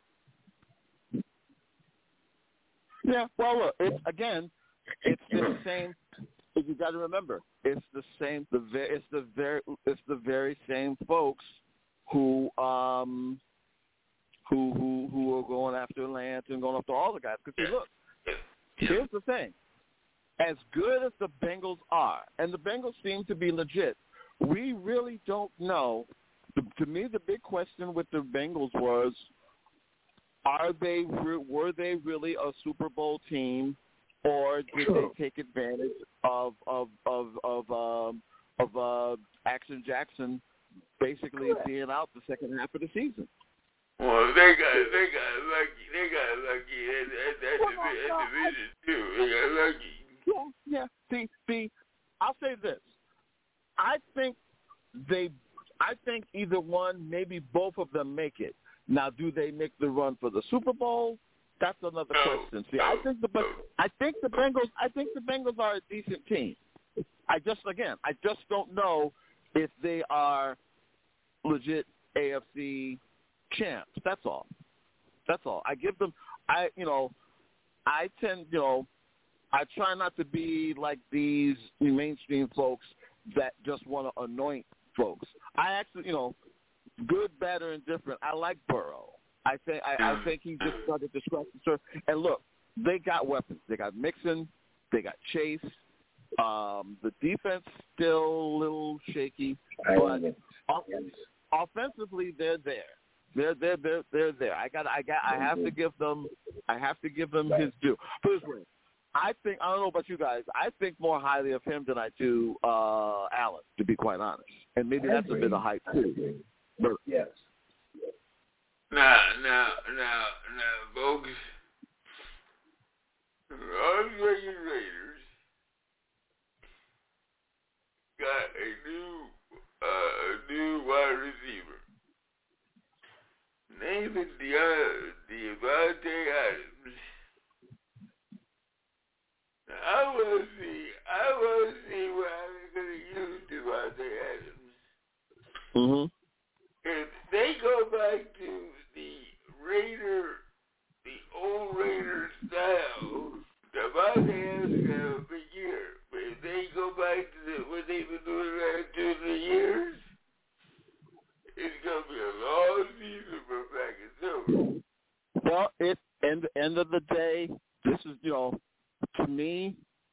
Yeah, well, look, it's again, it's the same. You got to remember, it's the same. The ve- it's the very it's the very same folks who um who who who are going after Lance and going after all the guys. Because see, look, here's the thing: as good as the Bengals are, and the Bengals seem to be legit, we really don't know. To, to me, the big question with the Bengals was, are they were they really a Super Bowl team, or did True. they take advantage of of of of um, of uh, Action Jackson basically being out the second half of the season? Well, they got they got lucky. They got lucky at, at, at, the, at the division too. They got lucky. Yeah, yeah. See, see, I'll say this. I think they. I think either one, maybe both of them make it. Now, do they make the run for the Super Bowl? That's another No, question. See, no, I think the no. I think the Bengals. I think the Bengals are a decent team. I just again, I just don't know if they are legit A F C champs. That's all. That's all. I give them. I you know, I tend you know, I try not to be like these mainstream folks that just want to anoint folks. I actually you know. good, bad, or indifferent, I like Burrow. I think I, I think he just started to scratch the surface. And look, they got weapons. They got Mixon. They got Chase. Um, the defense still a little shaky, but off- offensively they're there. They're they're they're they're there. I got I got I have to give them I have to give them his due. Put it this way, I think I don't know about you guys. I think more highly of him than I do uh, Allen, to be quite honest. And maybe that's a bit of hype too. But, yes. Now, now, now, now, folks. Las Vegas Raiders got a new, uh, a new wide receiver. Nathan Devontae Adams. Now, I want to see, I want to see where I'm going to use Devontae Adams. mm-hmm. If they go back to the Raider, the old Raider style, Devontae Adams is going to have a big year. But if they go back to the, what they've been doing the last two or three years, it's going to be a long season for Black and Silver. Well, it end end of the day, this is you know, to me,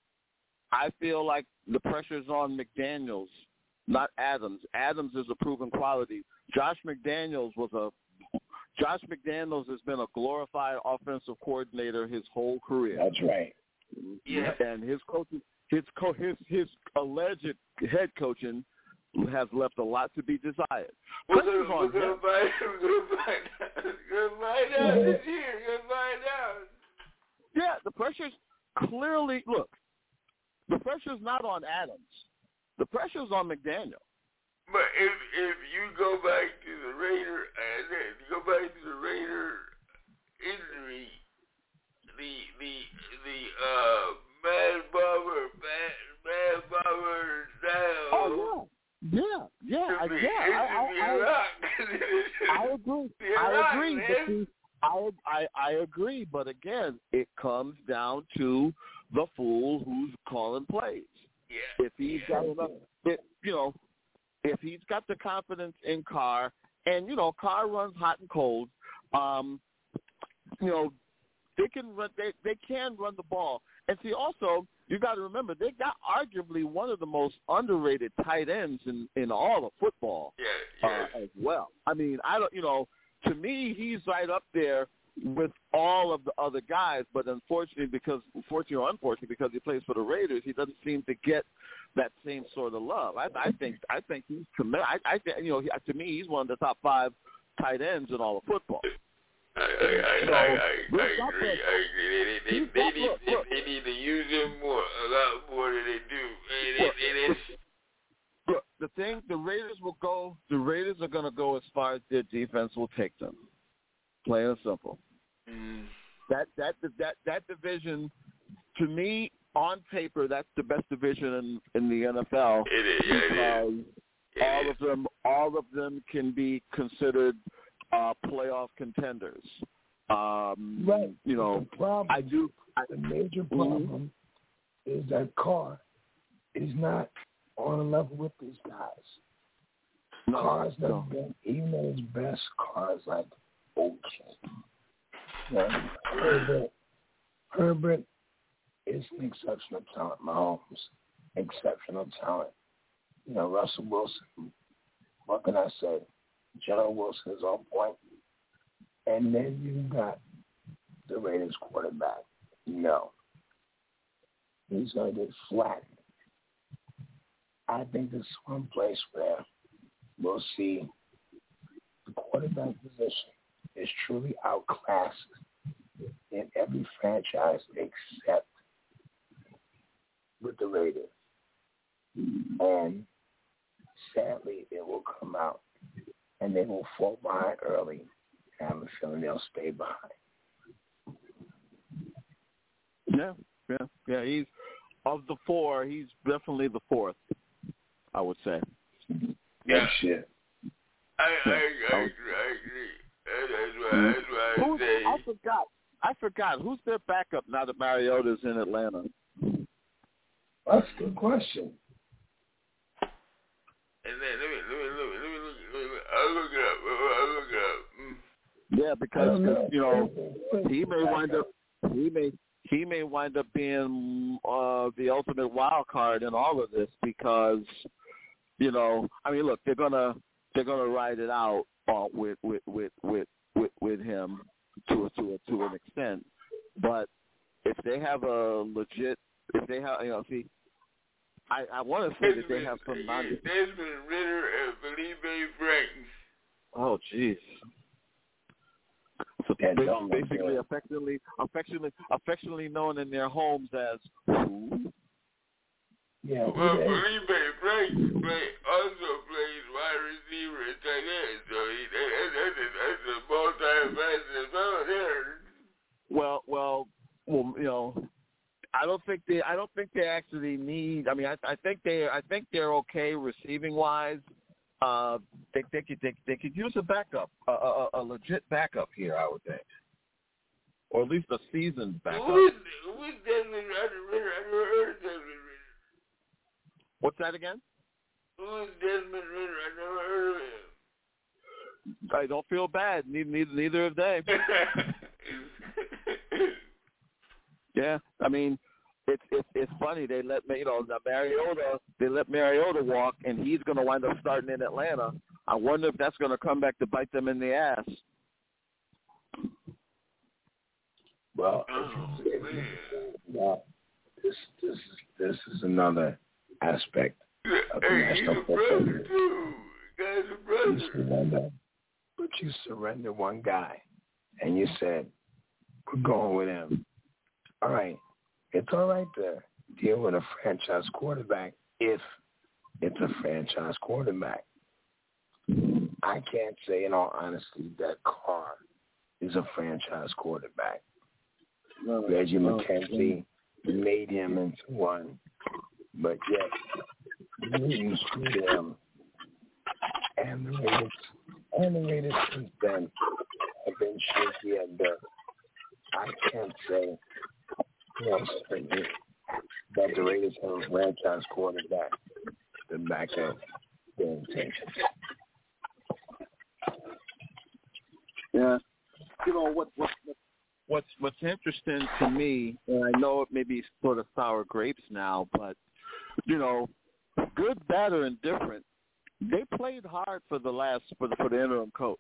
I feel like the pressure's on McDaniels, not Adams. Adams is a proven quality. Josh McDaniels was a Josh McDaniels has been a glorified offensive coordinator his whole career. That's right. Yeah. And his coaching, his co- his his alleged head coaching has left a lot to be desired. We're going to find out. We're going to find out. We're going to find out this year. We're going to find out. Yeah, the pressure's clearly, look, the pressure's not on Adams. The pressure's on McDaniel. But if if you go back to the Raider, and then you go back to the Raider injury, the the the uh Mad Bomber, Mad, Mad Bomber style. Oh yeah, yeah, yeah, I, yeah. I, I, I, I agree. I agree. But see, I, I I agree. But again, it comes down to the fool who's calling plays. Yeah. If he's got enough, it, you know. If he's got the confidence in Carr, and, you know, Carr runs hot and cold, um, you know, they can run, they, they can run the ball. And see, also, you got to remember, they got arguably one of the most underrated tight ends in, in all of football yeah, yeah. Uh, as well. I mean, I don't, you know, to me, he's right up there with all of the other guys, but unfortunately, because fortunately or unfortunately, because he plays for the Raiders, he doesn't seem to get that same sort of love. I, I think I think he's tremendous. I, I think you know, he, to me, he's one of the top five tight ends in all of football. I, I, I, so, I, I, I agree. I agree. They, they, they, they, need, they, they need to use him more, a lot more than they do. And it, it is. Look, the thing, the Raiders will go. The Raiders are going to go as far as their defense will take them. Plain and simple. Mm. That that that that division, to me, on paper, that's the best division in, in the N F L. It is. Yeah, because it is. It all is. of them, all of them can be considered uh, playoff contenders. Um, Right. You know, the problem, I do. I, the major problem mm-hmm. is that Carr is not on a level with these guys. no, Carr's no. not been, even at his best, Carr's like okay. Yeah. Herbert, Herbert is an exceptional talent. Mahomes, exceptional talent. You know, Russell Wilson, what can I say? Joe Wilson is on point. And then you got the Raiders quarterback. No. He's going to get flattened. I think this is one place where we'll see the quarterback position is truly outclassed in every franchise except with the Raiders. And sadly, it will come out and they will fall behind early. And I have a feeling they'll stay behind. Yeah, yeah, yeah. He's of the four. He's definitely the fourth, I would say. Yeah, shit. I, I, I, I agree. That's why, that's why I Who's, say. I forgot. I forgot. Who's their backup now that Mariota's in Atlanta? That's a good question. And then let me let me let me let me look. Let me, I'll look it up Yeah, because know. you know he may wind up he may he may wind up being uh, the ultimate wild card in all of this because you know I mean look they're gonna they're gonna ride it out uh, with, with, with, with, with with him to a, to a, to an extent, but if they have a legit if they have you know see I, I want to say that they have some non Desmond Ritter and Felipe Franks. Oh jeez. So yeah, basically, basically affectionately, affectionately, affectionately known in their homes as who? Yeah. Well, Felipe Franks play, also plays wide receiver and tight end, so he, that, that's, a, that's a multi-faceted fellow there. Well, well, well, you know, I don't think they, I don't think they actually need. I mean, I, I think they, I think they're okay receiving wise. Uh, they they could they, they could use a backup, a, a, a legit backup here, I would think, or at least a seasoned backup. Who is, who is Desmond Ritter? I never heard of Desmond Ritter. What's that again? Who is Desmond Ritter? I never heard of him. I don't feel bad. Neither neither, neither have they. Yeah, I mean. It's it's it's funny they let you know the Mariota they let Mariota walk and he's going to wind up starting in Atlanta. I wonder if that's going to come back to bite them in the ass. Well, oh, well this this is this is another aspect of the hey, National he's a Football brother League. too. Guy's a brother. You surrender, but you surrender one guy, and you said we're going with him. All right. It's all right to deal with a franchise quarterback if it's a franchise quarterback. I can't say in all honesty that Carr is a franchise quarterback. No, Reggie no, McKenzie no. made him into one, but yet Newton screwed him. And the Raiders, and the Raiders since then have been shaky at best. I can't say Yes, that the Raiders have a franchise quarterback to back up their intentions. Yeah, you know what? What? What's What's interesting to me, and I know it may be sort of sour grapes now, but you know, good, bad, or indifferent, they played hard for the last for the for the interim coach,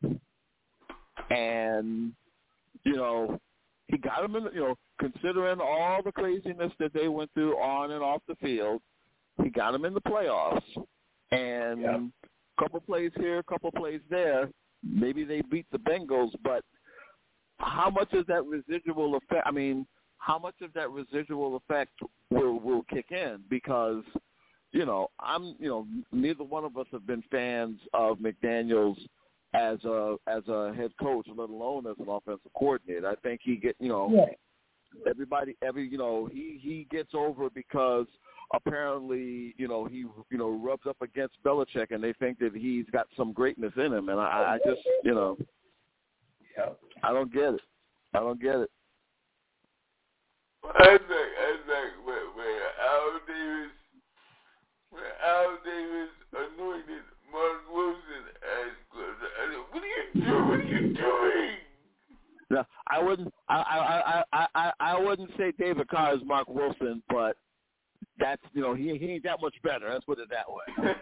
and you know. He got them in, you know, considering all the craziness that they went through on and off the field, he got them in the playoffs. And yep. a couple plays here, a couple plays there, maybe they beat the Bengals, but how much is that residual effect? I mean, how much of that residual effect will, will kick in? Because, you know, I'm, you know, neither one of us have been fans of McDaniels as a as a head coach, let alone as an offensive coordinator. I think he get you know yeah. everybody every you know he, he gets over because apparently you know he you know rubs up against Belichick and they think that he's got some greatness in him, and I, I just you know yeah. I don't get it. I don't get it. I think I think when, when Al Davis when Al Davis anointed Mark Wilson as what are you doing? What are you doing? No, I wouldn't. I I I I I wouldn't say David Carr is Mark Wilson, but that's you know he he ain't that much better. Let's put it that way.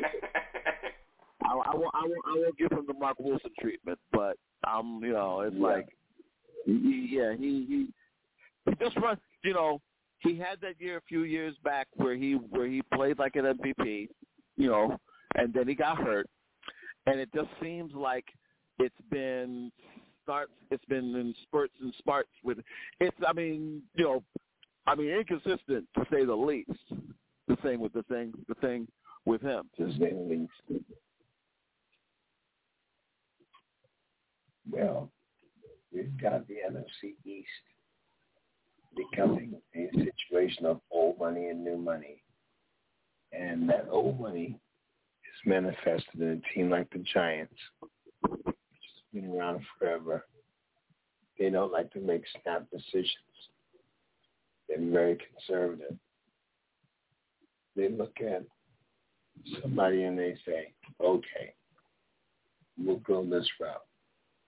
I, I won't I won't I won't give him the Mark Wilson treatment, but um you know it's yeah. like he, yeah he he he just run you know he had that year a few years back where he where he played like an M V P, you know, and then he got hurt. And it just seems like it's been starts. It's been in spurts and sparks. With it's, I mean, you know, I mean, inconsistent to say the least. The thing with the thing, the thing with him, to say the least. Well, we've got the N F C East becoming a situation of old money and new money, and that old money manifested in a team like the Giants, which has been around forever. They don't like to make snap decisions. They're very conservative. They look at somebody and they say, okay, we'll go this route.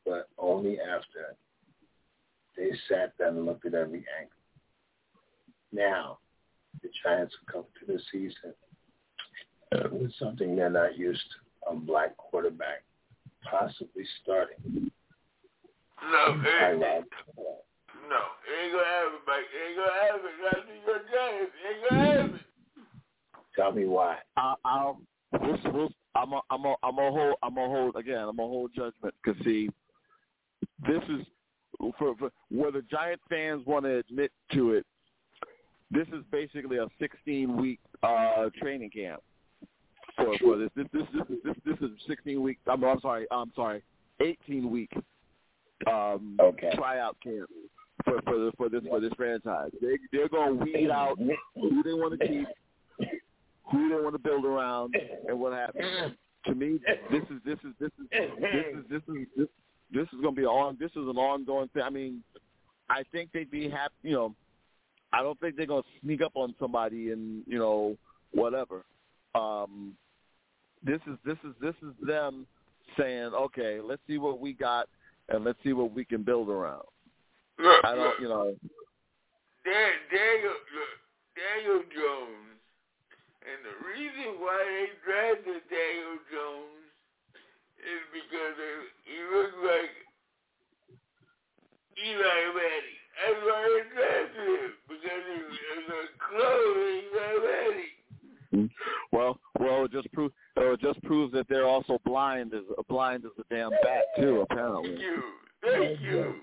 but only after they sat down and looked at every angle. Now, the Giants come to the season with something they're not used to, a black quarterback possibly starting. No, it, it, no, it ain't gonna happen, Mike. It ain't gonna happen. Not to your Giants. It ain't gonna happen. Tell me why. I, I'll. We'll, we'll, I'm a, I'm a, I'm a hold. I'm a hold again. I'm a hold judgment because see, this is for, for whether Giant fans want to admit to it. This is basically a sixteen week uh, training camp for, for this. This this this this, this is sixteen week. I'm, I'm sorry. I'm sorry. eighteen week um, okay. tryout camp for for, the, for this for this franchise. They they're going to weed out who they want to keep, who they want to build around, and what happens. To me, this is this is this is this is this is this, this is going to be on. This is an ongoing thing. I mean, I think they'd be happy. You know, I don't think they're going to sneak up on somebody and you know whatever. Um, this is this is this is them saying, okay, let's see what we got and let's see what we can build around. Look, I don't, look, you know. Daniel, look, Daniel Jones. And the reason why they drafted Daniel Jones is because he looks like Eli Manning. That's why they drafted him, because he was a clone of Eli Manning. Well, well, it just proves it just proves that they're also blind as blind as a damn bat too. Apparently. Thank you. Thank you.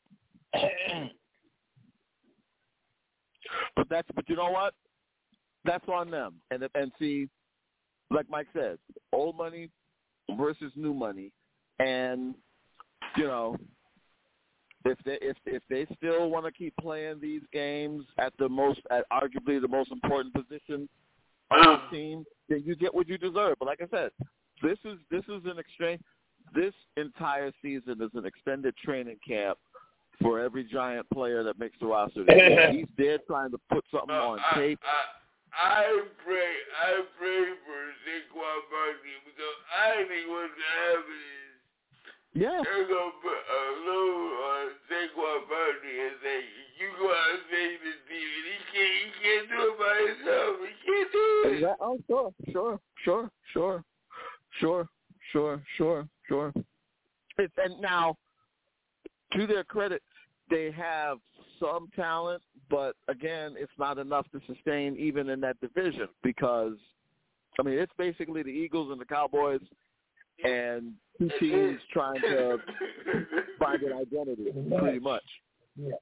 But that's but you know what? That's on them. And and see, like Mike said, old money versus new money, and you know, if they if if they still want to keep playing these games at the most at arguably the most important position on the team, then you get what you deserve. But like I said, this is this is an exchange. This entire season is an extended training camp for every Giant player that makes the roster. He's there trying to put something uh, on I, tape. I, I pray, I pray for Saquon Barkley because I think what's going to happen is yeah. they're going to put a load on Saquon Barkley and say, you go out and save the team. And he can't, he can't do it by himself. He can't do it. Exactly. Oh, sure, sure, sure, sure, sure, sure, sure, sure. It's, and now, to their credit, they have some talent, but again, it's not enough to sustain even in that division because, I mean, it's basically the Eagles and the Cowboys and two teams trying to find an identity, pretty much. Yeah,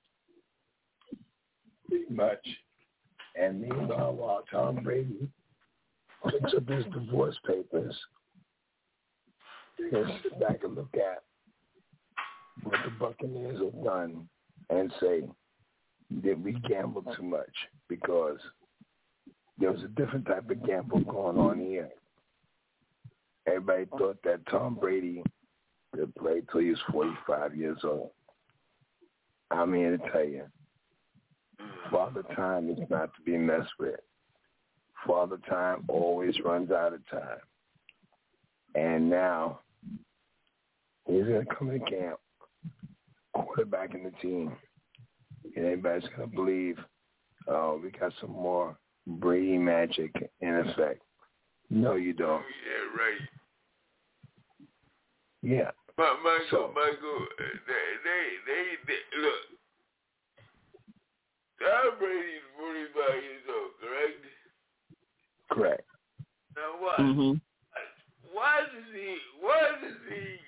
pretty much. And meanwhile, while Tom Brady picks up his divorce papers, they're going to sit back and look at what the Buccaneers have done and say, did we gamble too much? Because there was a different type of gamble going on here. Everybody thought that Tom Brady could play till he was forty-five years old. I'm here to tell you, Father Time is not to be messed with. Father Time always runs out of time. And now he's going to come to camp, quarterbacking the team. And everybody's going to believe, oh, we got some more Brady magic in effect. No, you don't. Yeah, right. Yeah. But Michael, so, Michael, they, they, they, they, look. Tom Brady's forty-five years old, correct? Correct. Now what? Mm-hmm. Why does he? Why does he?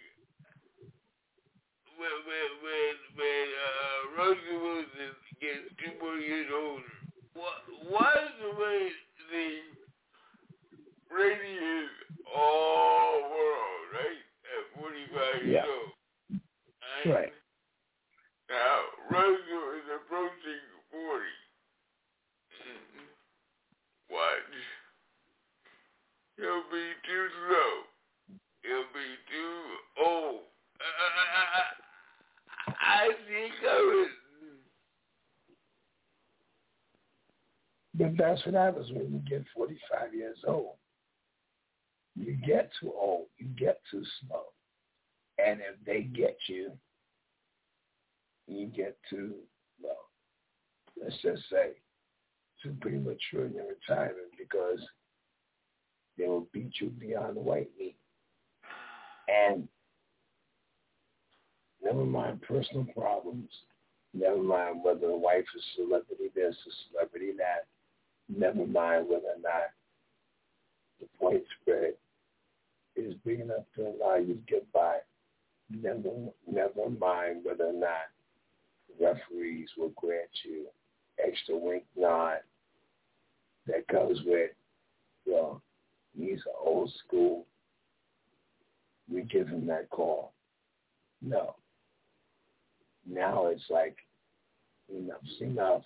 When when when when uh, Russell Wilson gets two more years older, why why is the way the Brady is all world, right? At forty-five years yeah. old. Right? Right. Now Russell is approaching forty. Mm-hmm. What? He'll be too slow. He'll be too old. I, I, I, I see it coming. But that's what happens when you get forty-five years old. You get too old. You get too slow. And if they get you, you get to, well, let's just say, to premature in your retirement because they will beat you beyond the white meat. And never mind personal problems, never mind whether the wife is celebrity this or celebrity that, never mind whether or not the point spread is big enough to allow you to get by. Never, never mind whether or not referees will grant you extra wink nod that comes with, well, he's old school. We give him that call. No. Now it's like, enough's enough.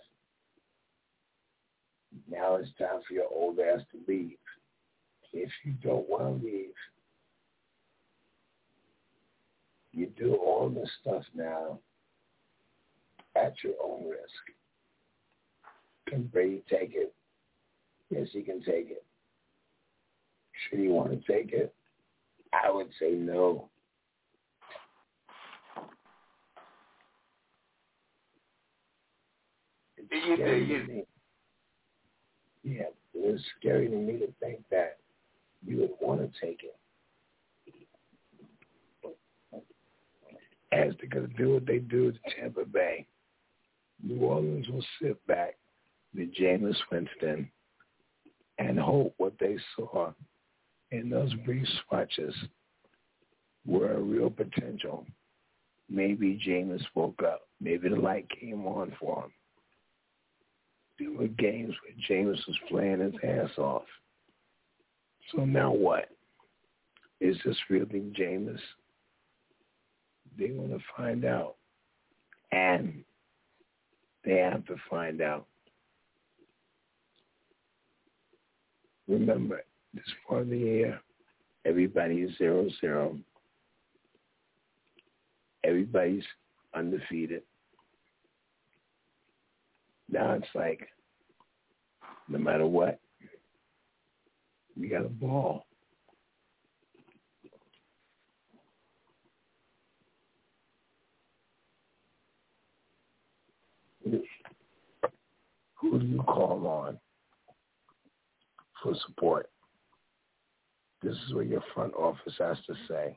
Now it's time for your old ass to leave. If you don't want to leave, you do all this stuff now at your own risk. Can Brady take it? Yes, he can take it. Should he want to take it? I would say no. It's scary to me. Yeah, it's scary to me to think that you would want to take it. As they're going to do what they do to Tampa Bay, New Orleans will sit back with Jameis Winston and hope what they saw in those brief swatches were a real potential. Maybe Jameis woke up. Maybe the light came on for him. There were games where Jameis was playing his ass off. So now what? Is this really Jameis? They want to find out. And they have to find out. Remember, this part of the year, everybody's zero zero. Everybody's undefeated. Now it's like, no matter what, we got a ball. Who do you call on for support? This is what your front office has to say.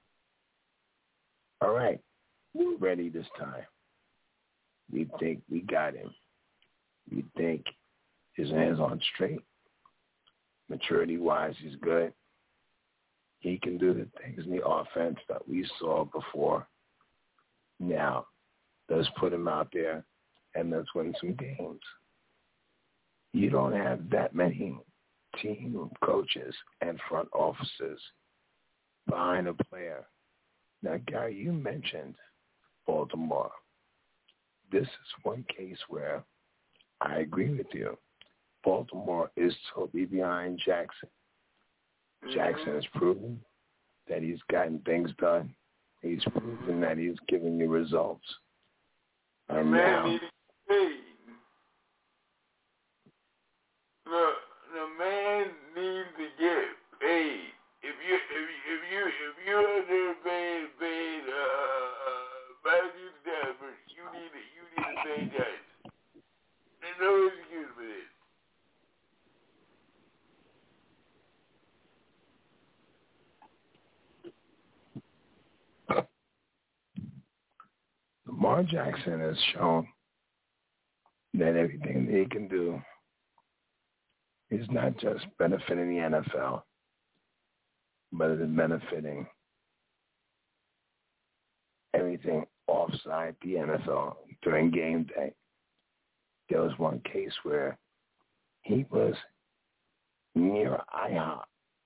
All right, we're ready this time. We think we got him. We think his hands on straight. Maturity-wise, he's good. He can do the things in the offense that we saw before. Now, let's put him out there and let's win some games. You don't have that many team coaches and front offices behind a player. Now, Gary, you mentioned Baltimore. This is one case where I agree with you. Baltimore is totally behind Jackson. Jackson has proven that he's gotten things done. He's proven that he's giving you results. And the man now, needs paid. The, the man needs to get paid. If you if you if you if you are there paying paid uh Matthew Stafford, you need to you need to pay Jackson. There's no excuse for this. Lamar Jackson has shown that everything that he can do is not just benefiting the N F L, but it is benefiting everything offside the N F L during game day. There was one case where he was near IHOP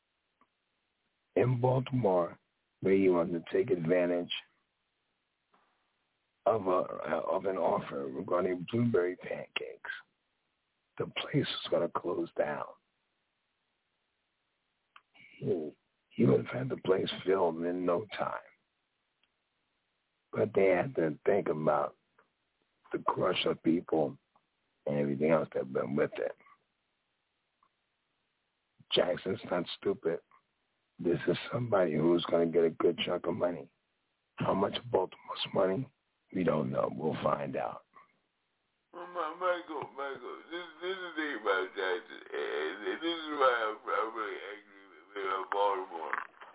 in Baltimore where he wanted to take advantage of a of an offer regarding blueberry pancakes. The place was going to close down. He, he would have had the place filled in no time. But they had to think about the crush of people and everything else that went with it. Jackson's not stupid. This is somebody who's going to get a good chunk of money. How much of Baltimore's money? We don't know. We'll find out. Well, Michael, Michael, this, this is the thing about Jackson, and this is why I'm, I'm really angry with uh, Baltimore.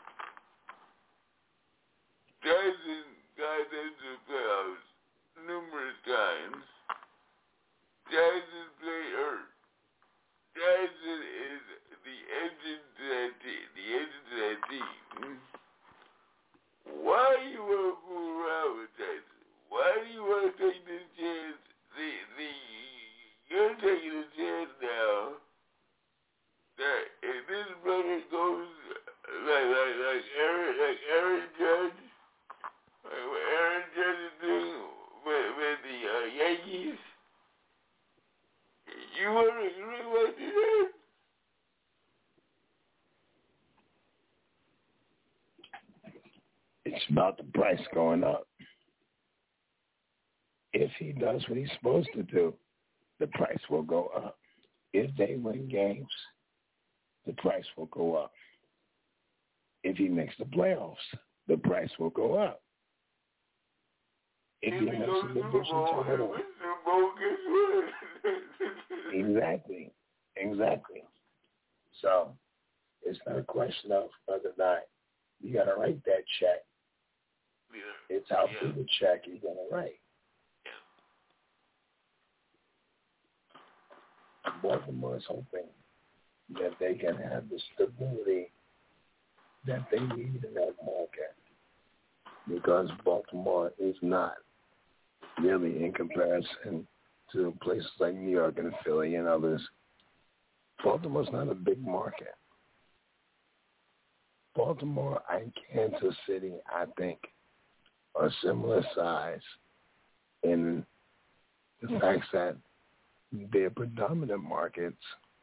Jackson got into the playoffs numerous times. Jackson played hurt. Jackson is the engine to that team. The engine to that team. Why do you want to fool around with Jackson? Why do you want to take this chance? The the you're taking a chance now that if this brother goes like like like Aaron like Aaron Judge, like what Aaron Judge is doing with with the uh, Yankees, you want to you really want to do that? It's about the price going up. If he does what he's supposed to do, the price will go up. If they win games, the price will go up. If he makes the playoffs, the price will go up. If he makes the division title, exactly, exactly. So it's not a question of whether or not you got to write that check. Yeah. It's how yeah. big a check you're going to write. Baltimore is hoping that they can have the stability that they need in that market, because Baltimore is not really, in comparison to places like New York and Philly and others, Baltimore's not a big market. Baltimore and Kansas City, I think, are similar size in the fact that they're predominant markets,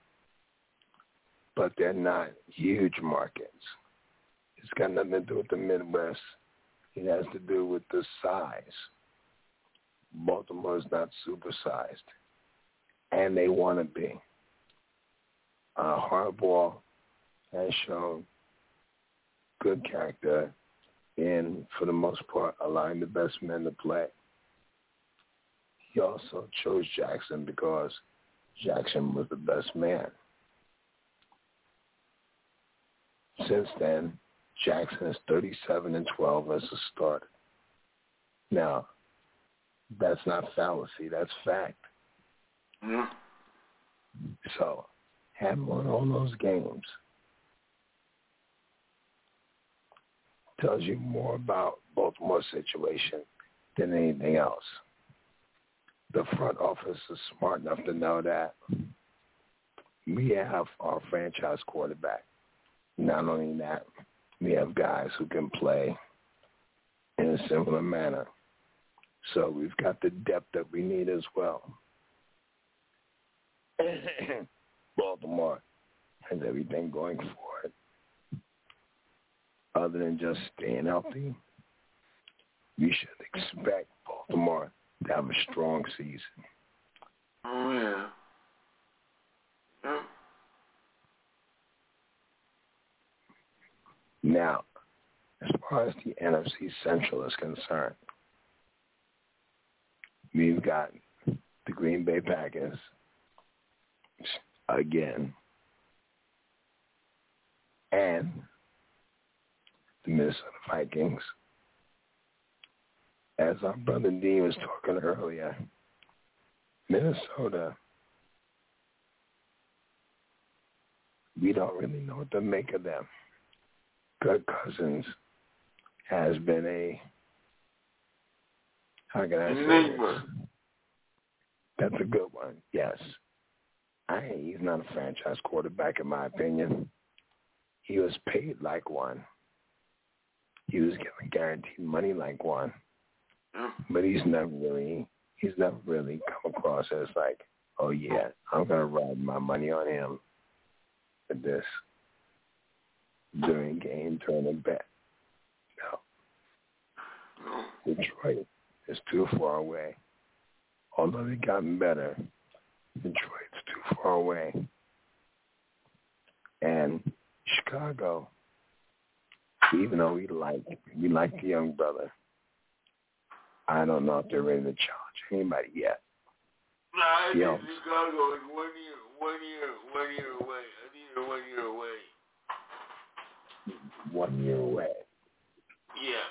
but they're not huge markets. It's got nothing to do with the Midwest. It has to do with the size. Baltimore is not supersized, and they want to be. Uh, Harbaugh has shown good character in, for the most part, allowing the best men to play. He also chose Jackson because Jackson was the best man. Since then, Jackson is thirty-seven and twelve as a starter. Now, that's not fallacy, that's fact. Mm-hmm. So, having won all those games tells you more about Baltimore's situation than anything else. The front office is smart enough to know that we have our franchise quarterback. Not only that, we have guys who can play in a similar manner. So we've got the depth that we need as well. Baltimore has everything going for it. Other than just staying healthy, we should expect Baltimore to have a strong season. Oh, yeah. Yeah. Now, as far as the N F C Central is concerned, we've got the Green Bay Packers again, and the Minnesota Vikings. As our brother D was talking earlier, Minnesota, we don't really know what to make of them. Kirk Cousins has been a, how can I say this? That's a good one, yes. I, he's not a franchise quarterback in my opinion. He was paid like one. He was given guaranteed money like one. But he's never really, he's never really come across as like, oh yeah, I'm going to ride my money on him for this during game, turning bet. No. Detroit is too far away. Although they've gotten better, Detroit's too far away. And Chicago, even though we like we like the young brother, I don't know if they're ready to challenge anybody yet. No, I think Yeah. Chicago is one year, one year, one year away. I think they're one year away. One year away. Yeah.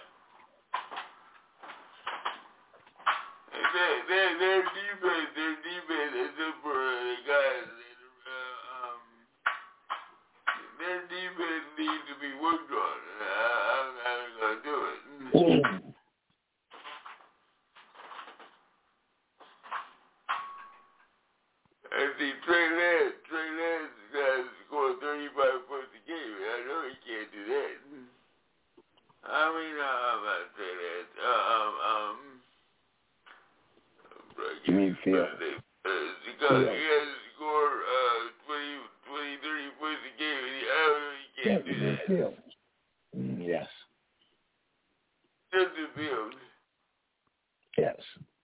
And their, their, their defense, their defense, except for the guys, uh, um, their defense needs to be worked on. I, I'm not going to do it. I see Trey Lance, Trey Lance guys score thirty-five points a game. I know he can't do that. I mean, uh, I'm not Trey Lance. Uh, um, um, You mean Phil? Uh, because he has to score uh, twenty, twenty, thirty points a game, and he, I don't know, he can't do that. Phil. Mm, yes. Justin Fields. Yes.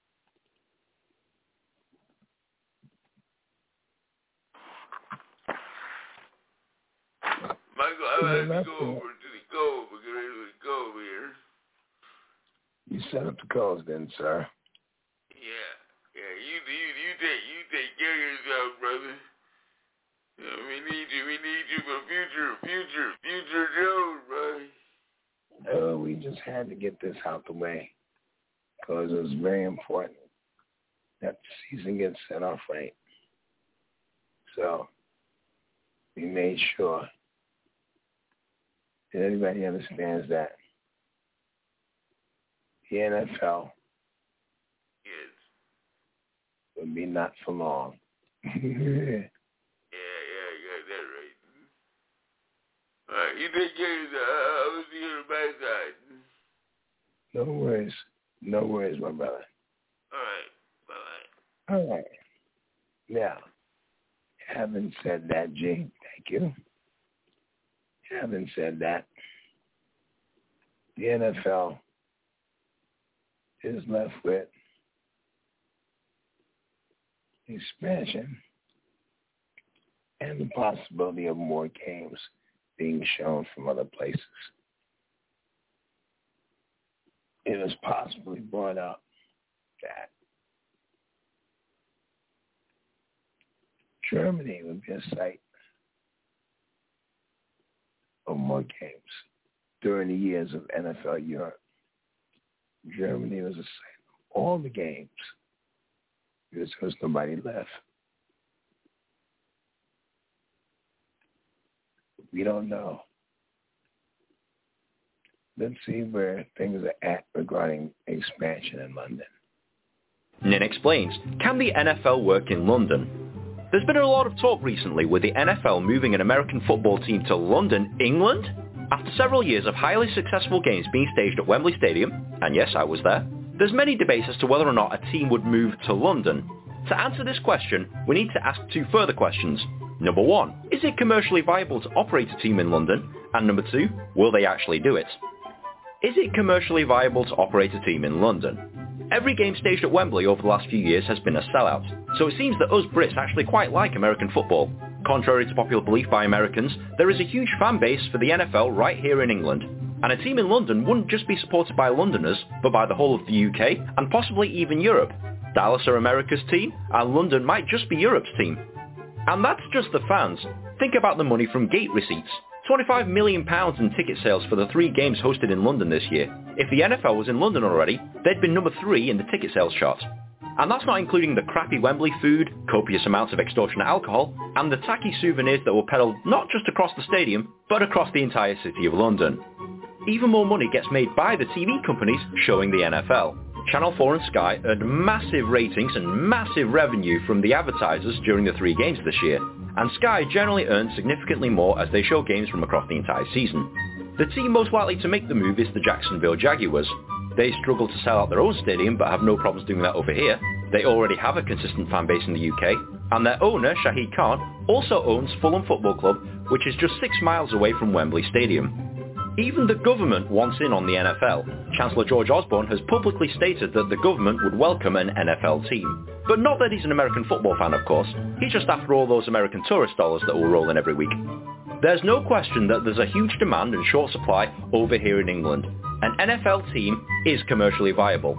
Michael, I have to go over to the cove because there's a cove here. You set up the calls then, sir. Yeah, yeah. You, you, you take, you take care of yourself, brother. Yeah, we need you. We need you for future, future, future Jones, brother. Uh, we just had to get this out the way because it was very important that the season gets set off right. So we made sure that everybody understands that the N F L Yes. will be not for long. Yeah, yeah, you got that right. All right, you take care of yourself. I will see you on the back side. No worries. No worries, my brother. All right, bye-bye. All right. Now, having said that, G, thank you. Having said that, the N F L is left with expansion and the possibility of more games being shown from other places. It was possibly brought up that Germany would be a site of more games. During the years of N F L Europe, Germany was a site of all the games because there was nobody left. We don't know. Let's see where things are at regarding expansion in London. Nin explains, can the N F L work in London? There's been a lot of talk recently with the N F L moving an American football team to London, England? After several years of highly successful games being staged at Wembley Stadium, and yes, I was there, there's many debates as to whether or not a team would move to London. To answer this question, we need to ask two further questions. Number one, is it commercially viable to operate a team in London? And number two, will they actually do it? Is it commercially viable to operate a team in London? Every game staged at Wembley over the last few years has been a sellout, so it seems that us Brits actually quite like American football. Contrary to popular belief by Americans, there is a huge fan base for the N F L right here in England. And a team in London wouldn't just be supported by Londoners, but by the whole of the U K, and possibly even Europe. Dallas are America's team, and London might just be Europe's team. And that's just the fans. Think about the money from gate receipts. twenty-five million pounds in ticket sales for the three games hosted in London this year. If the N F L was in London already, they'd been number three in the ticket sales chart. And that's not including the crappy Wembley food, copious amounts of extortionate alcohol, and the tacky souvenirs that were peddled not just across the stadium, but across the entire city of London. Even more money gets made by the T V companies showing the N F L. Channel four and Sky earned massive ratings and massive revenue from the advertisers during the three games this year, and Sky generally earns significantly more as they show games from across the entire season. The team most likely to make the move is the Jacksonville Jaguars. They struggle to sell out their own stadium but have no problems doing that over here. They already have a consistent fan base in the U K, and their owner, Shahid Khan, also owns Fulham Football Club, which is just six miles away from Wembley Stadium. Even the government wants in on the N F L. Chancellor George Osborne has publicly stated that the government would welcome an N F L team. But not that he's an American football fan, of course. He's just after all those American tourist dollars that will roll in every week. There's no question that there's a huge demand and short supply over here in England. An N F L team is commercially viable.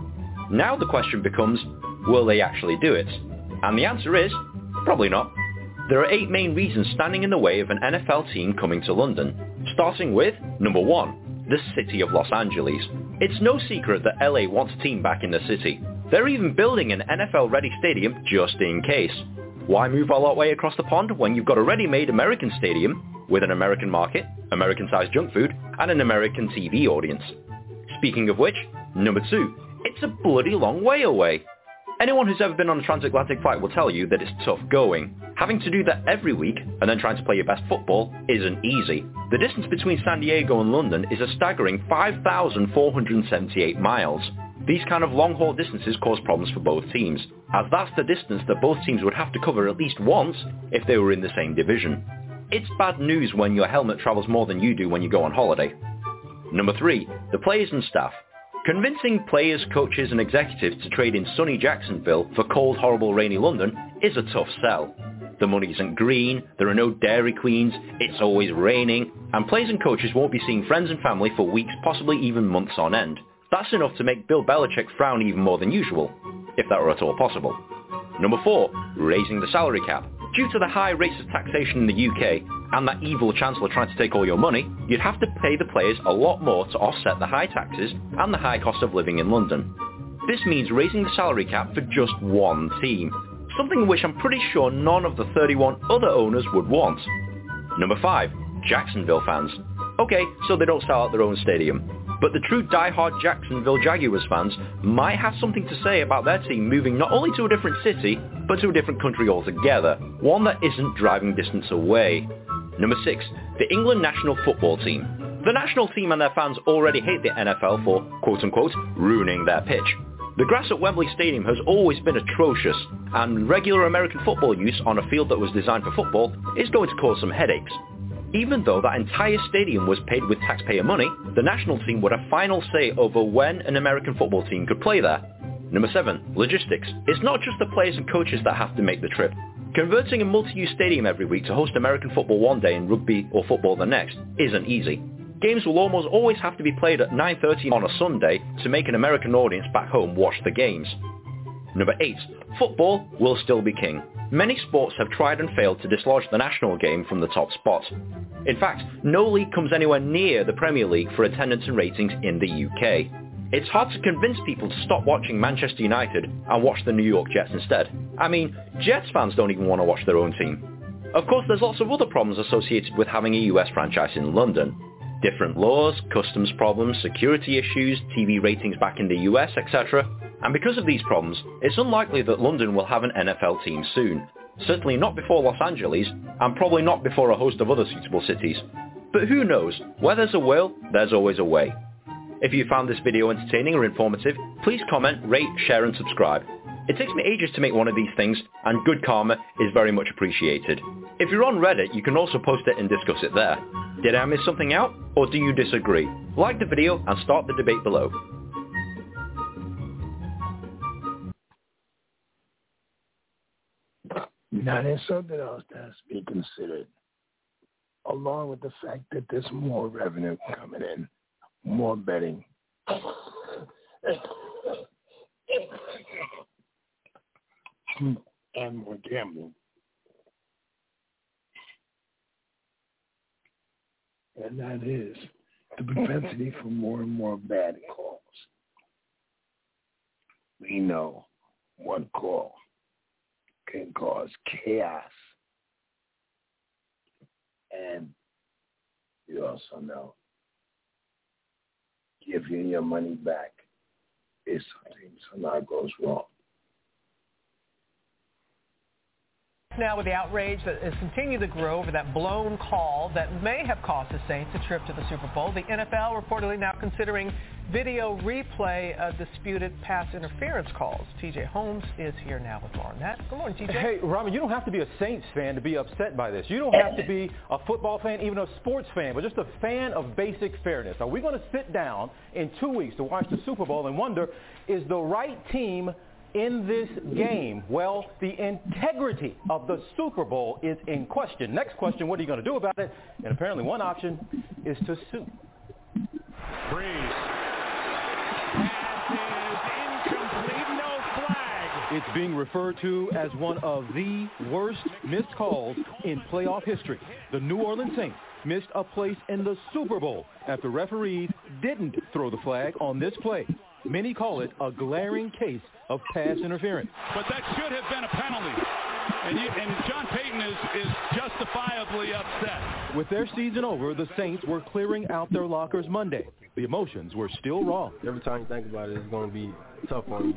Now the question becomes, will they actually do it? And the answer is, probably not. There are eight main reasons standing in the way of an N F L team coming to London, starting with, number one, the city of Los Angeles. It's no secret that L A wants a team back in the city. They're even building an N F L-ready stadium just in case. Why move all that way across the pond when you've got a ready-made American stadium with an American market, American-sized junk food, and an American T V audience? Speaking of which, number two, it's a bloody long way away. Anyone who's ever been on a transatlantic flight will tell you that it's tough going. Having to do that every week and then trying to play your best football isn't easy. The distance between San Diego and London is a staggering five thousand four hundred seventy-eight miles. These kind of long-haul distances cause problems for both teams, as that's the distance that both teams would have to cover at least once if they were in the same division. It's bad news when your helmet travels more than you do when you go on holiday. Number three, the players and staff. Convincing players, coaches and executives to trade in sunny Jacksonville for cold, horrible, rainy London is a tough sell. The money isn't green, there are no Dairy Queens, it's always raining, and players and coaches won't be seeing friends and family for weeks, possibly even months on end. That's enough to make Bill Belichick frown even more than usual, if that were at all possible. Number four, raising the salary cap. Due to the high rates of taxation in the U K, and that evil chancellor trying to take all your money, you'd have to pay the players a lot more to offset the high taxes and the high cost of living in London. This means raising the salary cap for just one team, something which I'm pretty sure none of the thirty-one other owners would want. Number five, Jacksonville fans. Okay, so they don't sell out their own stadium. But the true die-hard Jacksonville Jaguars fans might have something to say about their team moving not only to a different city, but to a different country altogether, one that isn't driving distance away. Number six, the England national football team. The national team and their fans already hate the N F L for, quote-unquote, ruining their pitch. The grass at Wembley Stadium has always been atrocious, and regular American football use on a field that was designed for football is going to cause some headaches. Even though that entire stadium was paid with taxpayer money, the national team would have final say over when an American football team could play there. Number seven, logistics. It's not just the players and coaches that have to make the trip. Converting a multi-use stadium every week to host American football one day and rugby or football the next isn't easy. Games will almost always have to be played at nine thirty on a Sunday to make an American audience back home watch the games. Number eight, football will still be king. Many sports have tried and failed to dislodge the national game from the top spot. In fact, no league comes anywhere near the Premier League for attendance and ratings in the U K. It's hard to convince people to stop watching Manchester United and watch the New York Jets instead. I mean, Jets fans don't even want to watch their own team. Of course, there's lots of other problems associated with having a U S franchise in London. Different laws, customs problems, security issues, T V ratings back in the U S, et cetera. And because of these problems, it's unlikely that London will have an N F L team soon. Certainly not before Los Angeles, and probably not before a host of other suitable cities. But who knows, where there's a will, there's always a way. If you found this video entertaining or informative, please comment, rate, share and subscribe. It takes me ages to make one of these things, and good karma is very much appreciated. If you're on Reddit, you can also post it and discuss it there. Did I miss something out, or do you disagree? Like the video and start the debate below. Now, there's something else that has to be considered, along with the fact that there's more revenue coming in, more betting, and more gambling. And that is the propensity for more and more bad calls. We know one call can cause chaos. And you also know giving your money back is something so now goes wrong. Now with the outrage that has continued to grow over that blown call that may have cost the Saints a trip to the Super Bowl, the N F L reportedly now considering video replay of disputed pass interference calls. T J Holmes is here now with more on that. Good morning, T J. Hey, Robin, you don't have to be a Saints fan to be upset by this. You don't have to be a football fan, even a sports fan, but just a fan of basic fairness. Are we going to sit down in two weeks to watch the Super Bowl and wonder, is the right team in this game? Well, the integrity of the Super Bowl is in question. Next question, what are you going to do about it? And apparently one option is to sue. Breeze. Pass is incomplete. being referred to as one of the worst missed calls in playoff history. The New Orleans Saints missed a place in the Super Bowl after referees didn't throw the flag on this play. Many call it a glaring case of pass interference. But that should have been a penalty. And, you, and John Payton is, is justifiably upset. With their season over, the Saints were clearing out their lockers Monday. The emotions were still raw. Every time you think about it, it's going to be tough on you.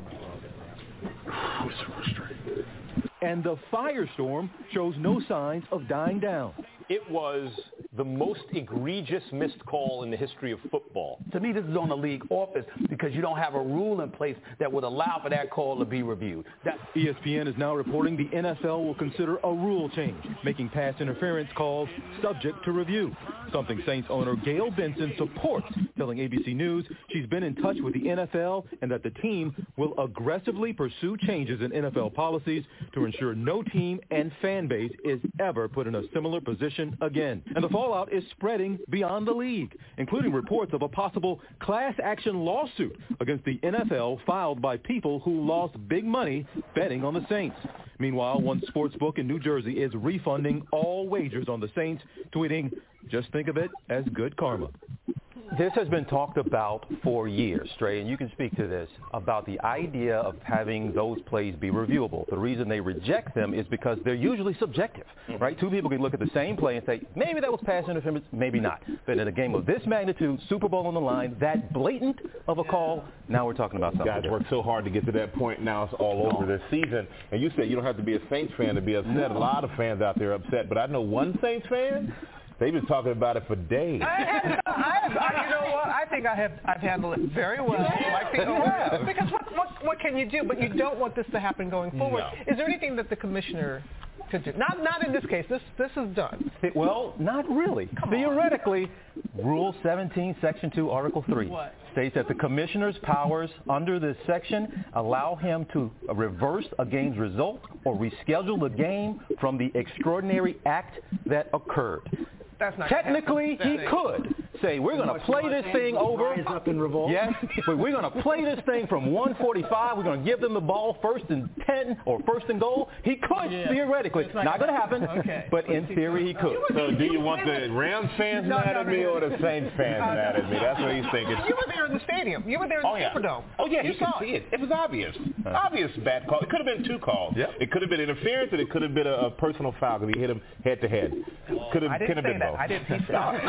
I'm so frustrated. And the firestorm shows no signs of dying down. It was the most egregious missed call in the history of football. To me, this is on the league office because you don't have a rule in place that would allow for that call to be reviewed. That- E S P N is now reporting the N F L will consider a rule change, making pass interference calls subject to review, something Saints owner Gail Benson supports, telling A B C News she's been in touch with the N F L and that the team will aggressively pursue changes in N F L policies to ensure no team and fan base is ever put in a similar position again. And the fallout is spreading beyond the league, including reports of a possible class action lawsuit against the N F L filed by people who lost big money betting on the Saints. Meanwhile, one sportsbook in New Jersey is refunding all wagers on the Saints, tweeting, "Just think of it as good karma." This has been talked about for years, Stray, and you can speak to this, about the idea of having those plays be reviewable. The reason they reject them is because they're usually subjective, right? Two people can look at the same play and say, maybe that was pass interference, maybe not. But in a game of this magnitude, Super Bowl on the line, that blatant of a call, now we're talking about something Guys different. worked so hard to get to that point. Now it's all over this season. And you said you don't have to be a Saints fan to be upset. A lot of fans out there are upset. But I know one Saints fan, they've been talking about it for days. I have, I have, I, you know what? I think I have. I've handled it very well. Like people have. Because what, what what can you do? But you don't want this to happen going forward. No. Is there anything that the commissioner could do? Not not in this case. This this is done. Well, not really. Come Theoretically, on. Rule seventeen, Section two, Article three what? states that the commissioner's powers under this section allow him to reverse a game's result or reschedule the game from the extraordinary act that occurred. That's not Technically, he could say, we're going to play this thing over. Rise up in revolt. Yes, but we're going to play this thing from one forty-five. We're going to give them the ball first and ten or first and goal. He could, yeah. theoretically. Not, not going to happen, okay. but in theory, he could. So do you want the Rams fans no, mad no, at me no. or the Saints fans uh, mad at me? That's what he's thinking. You were there in the stadium. You were there in oh, the yeah. Superdome. Oh, yeah, you you could see it. It was obvious. Uh, obvious bad call. It could have been two calls. Yep. It could have been interference and it could have been a, a personal foul because he hit him head to head. Could have, I didn't could have say been that. both. I didn't say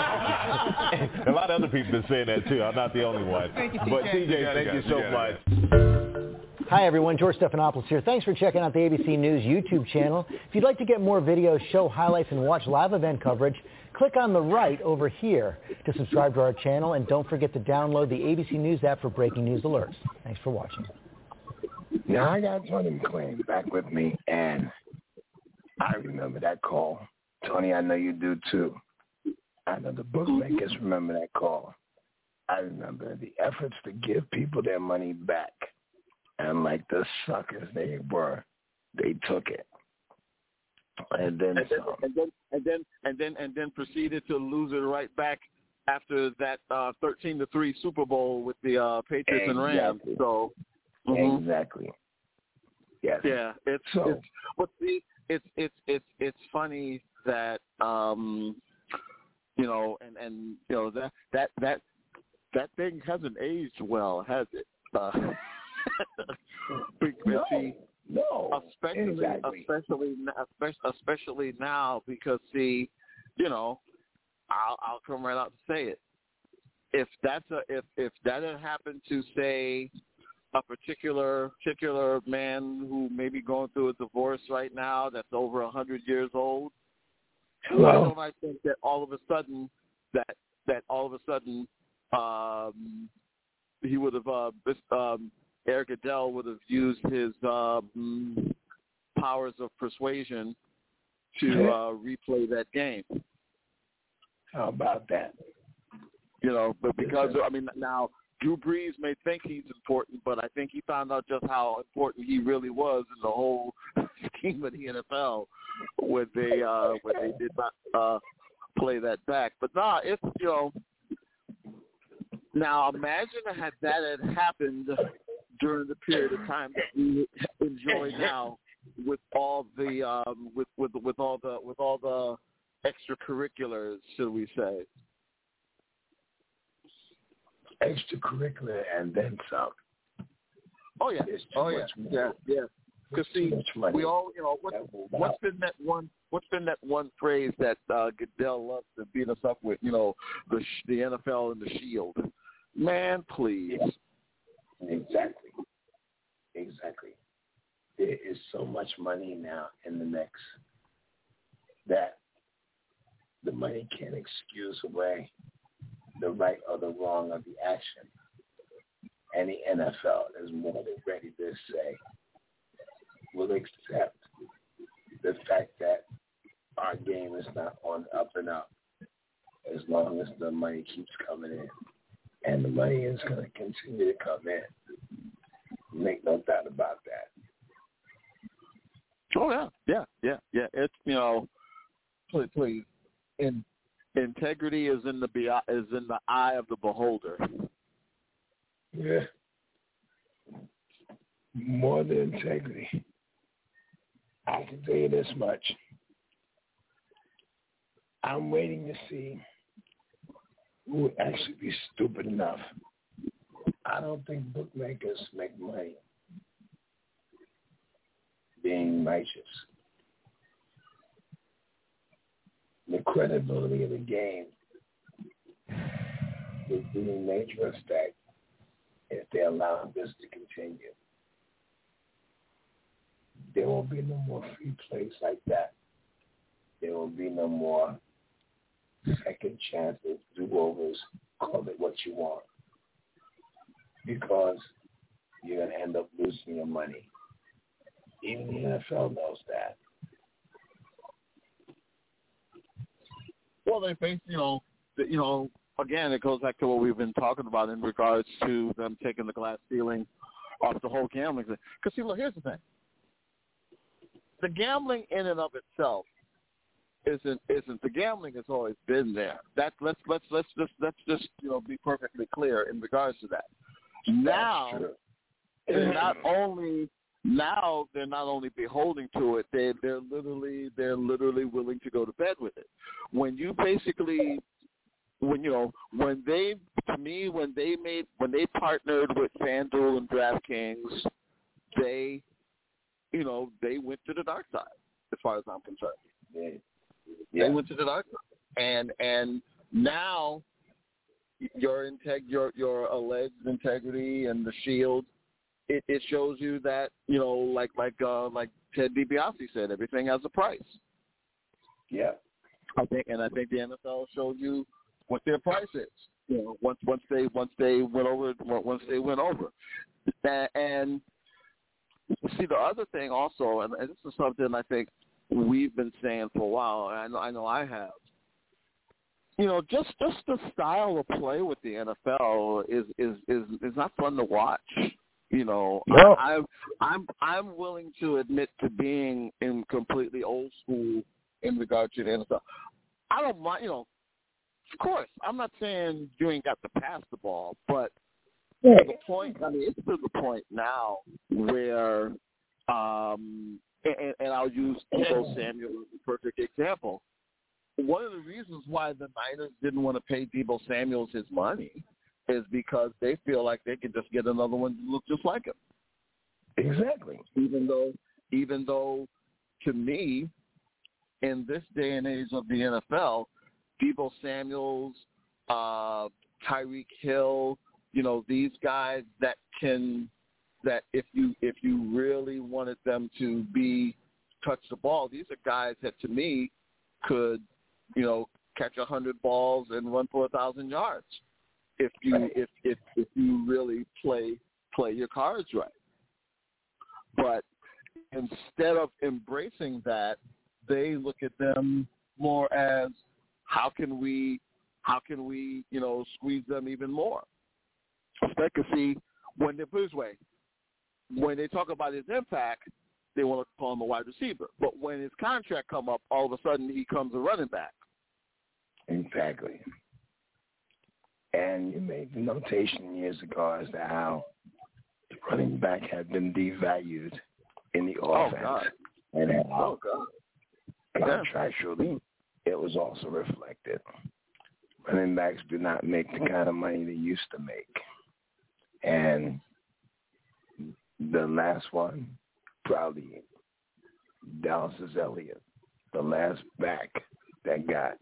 that. A lot of other people have been saying that too. I'm not the only one. Thank you, T J. But T J, you thank you, you so much. Hi, everyone. George Stephanopoulos here. Thanks for checking out the A B C News YouTube channel. If you'd like to get more videos, show highlights, and watch live event coverage, click on the right over here to subscribe to our channel. And don't forget to download the A B C News app for breaking news alerts. Thanks for watching. Now, I got Tony McClain back with me, and I remember that call. Tony, I know you do too. I know the bookmakers remember that call. I remember the efforts to give people their money back. And like the suckers they were, they took it. And then and then, some. and then and then and then and then proceeded to lose it right back after that uh, thirteen to three Super Bowl with the uh, Patriots exactly. and Rams. So mm-hmm. Exactly. Yes. Yeah, it's, so, it's but see, it's it's it's it's funny that um you know and and you know that that that that thing hasn't aged well, has it? Uh, no, see, no, especially exactly. especially especially now because see, you know, I'll I'll come right out and say it. If that's a if if that had happened to say a particular particular man who may be going through a divorce right now that's over a hundred years old, Hello. why don't I think that all of a sudden that that all of a sudden um, he would have uh, um, Eric Adele would have used his um, powers of persuasion to uh, replay that game. How about that? You know, but because I mean now. Drew Brees may think he's important, but I think he found out just how important he really was in the whole scheme of the N F L when they uh, when they did not uh, play that back. But nah, it's you know. Now imagine had that had happened during the period of time that we in enjoy now with all the um, with with with all the with all the extracurriculars, should we say? Extracurricular and then some. Oh yeah. Oh yeah. Yeah. Yeah. Because see, we all, you know, what, what's been that one? What's been that one phrase that uh, Goodell loves to beat us up with? You know, the the N F L and the Shield. Man, please. Exactly. Exactly. There is so much money now in the mix that the money can't excuse away the right or the wrong of the action. And the N F L is more than ready to say, we'll accept the fact that our game is not on up and up as long as the money keeps coming in. And the money is going to continue to come in. Make no doubt about that. Oh, yeah, yeah, yeah, yeah. It's, you know, please, please. In, integrity is in the is in the eye of the beholder. Yeah. More than integrity. I can tell you this much. I'm waiting to see who would actually be stupid enough. I don't think bookmakers make money being righteous. The credibility of the game would be in major effect if they allow this to continue. There will be no more free plays like that. There will be no more second chances, do-overs, call it what you want. Because you're going to end up losing your money. Even the N F L knows that. Well, they face, you know, the, you know, again, it goes back to what we've been talking about in regards to them taking the glass ceiling off the whole gambling thing. Because, see, look, here's the thing. The gambling in and of itself isn't isn't the gambling has always been there. That let's let's let's just let's just you know be perfectly clear in regards to that. Now they're not only now they're not only beholding to it, they they're literally they're literally willing to go to bed with it. When you basically when you know when they to me when they made when they partnered with FanDuel and DraftKings, they you know they went to the dark side as far as I'm concerned. Yeah. Yeah. They went to the dark side, and and now your integ your your alleged integrity and the Shield, it, it shows you that you know like like uh, like Ted DiBiase said, everything has a price. Yeah, I think, and I think the N F L showed you what their price is. You know, once once they once they went over once they went over, and, and see the other thing also, and, and this is something I think we've been saying for a while, and I know I, know I have. You know, just just the style of play with the N F L is is is, is not fun to watch. You know, no. I, I'm I'm I'm willing to admit to being in completely old school in regard to the N F L. I don't mind. You know, of course, I'm not saying you ain't got to pass the ball, but yeah. to the point. I mean, it's to the point now where. Um, And, and I'll use Deebo Samuel as a perfect example. One of the reasons why the Niners didn't want to pay Deebo Samuel his money is because they feel like they can just get another one to look just like him. Exactly. Even though, even though, to me, in this day and age of the N F L, Deebo Samuels, uh, Tyreek Hill, you know, these guys that can. That if you if you really wanted them to be touch the ball, these are guys that to me could, you know, catch a hundred balls and run for a thousand yards if you if, if if you really play play your cards right. But instead of embracing that, they look at them more as how can we how can we you know squeeze them even more. Especially when they put it this way. When they talk about his impact, they want to call him a wide receiver. But when his contract come up, all of a sudden he comes a running back. Exactly. And you made the notation years ago as to how the running back had been devalued in the Oh, offense. God. And uh, Oh, God. contractually, it was also reflected. Running backs do not make the kind of money they used to make. And the last one, probably Dallas Elliott, the last back that got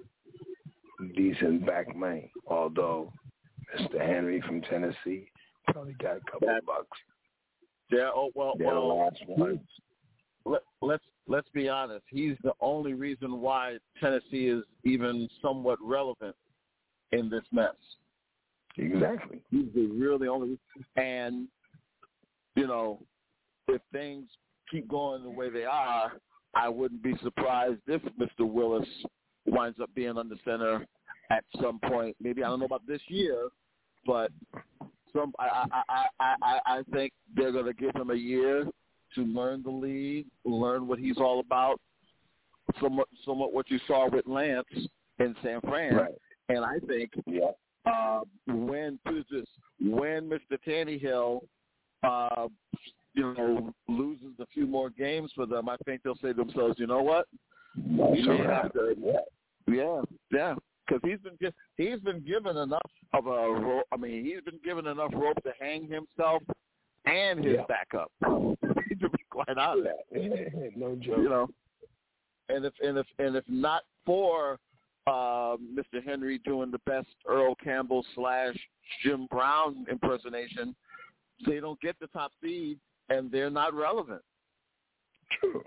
decent back money, although Mister Henry from Tennessee probably got a couple of bucks. Yeah, oh, well, They're the well last ones. let, let's, let's be honest. He's the only reason why Tennessee is even somewhat relevant in this mess. Exactly. He's the really only – and, you know, if things keep going the way they are, I wouldn't be surprised if Mister Willis winds up being under center at some point. Maybe, I don't know about this year, but some I I, I, I, I think they're going to give him a year to learn the league, learn what he's all about, somewhat, somewhat what you saw with Lance in San Fran. Right. And I think yeah. uh, when this, when Mister Tannehill, uh, you know, loses a few more games for them, I think they'll say to themselves, you know what? We may have to, yeah, yeah, because he's been just, he's been given enough of a rope. I mean, he's been given enough rope to hang himself and his yeah. backup. To be quite honest, no joke. You know, and if and if and if not for uh, Mister Henry doing the best Earl Campbell slash Jim Brown impersonation, they don't get the top seed and they're not relevant. True.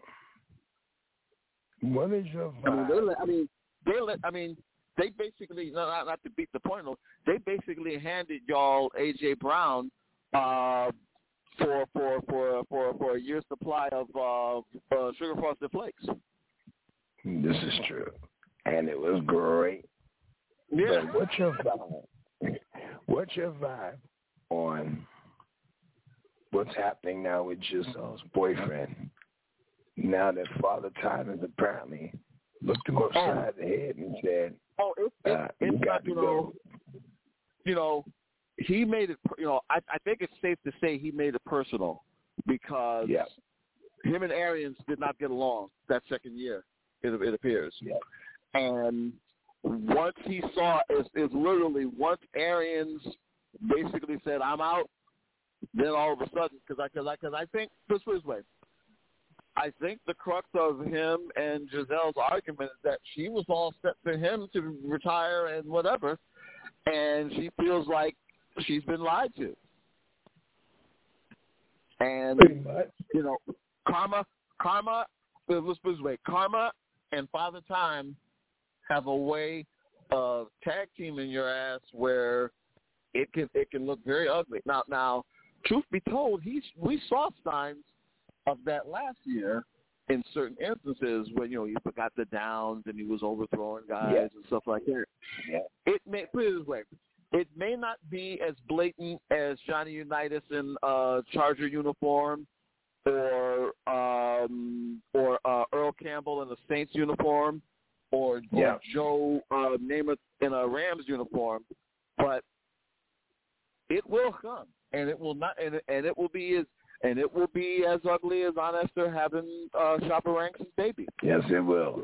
What is your vibe? I mean, they let, I mean, they let, I mean, they basically, not, not to beat the point, they basically handed y'all A J. Brown uh, for for for for for a year's supply of uh, uh, sugar frosted flakes. This is true, and it was great. Yeah. But what's your vibe? What's your vibe on what's happening now with Giselle's boyfriend? Now that Father Time has apparently looked him upside oh. the head and said, "Oh, it's it's, uh, it's you got not, to you go." know, you know, he made it. You know, I, I think it's safe to say he made it personal because yeah. him and Arians did not get along that second year. It, it appears, yeah. and once he saw, it's, it's literally once Arians basically said, "I'm out," then all of a sudden, because I because I because I think this was way. I think the crux of him and Giselle's argument is that she was all set for him to retire and whatever, and she feels like she's been lied to. And, you know, karma, karma, let's put it this way, karma and Father Time have a way of tag teaming your ass where it can it can look very ugly. Now, now, truth be told, he's we saw signs of that last year in certain instances when, you know, he forgot the downs and he was overthrowing guys yeah. and stuff like that. Yeah. It may, put it this way, it may not be as blatant as Johnny Unitas in uh, Charger uniform or um, or uh, Earl Campbell in the Saints uniform or, yeah. or Joe uh, Namath in a Rams uniform, but it will come and it will not, and it, and it will be as And it will be as ugly as Aunt Esther having uh, Shopper Ranks' baby. Yes, it will.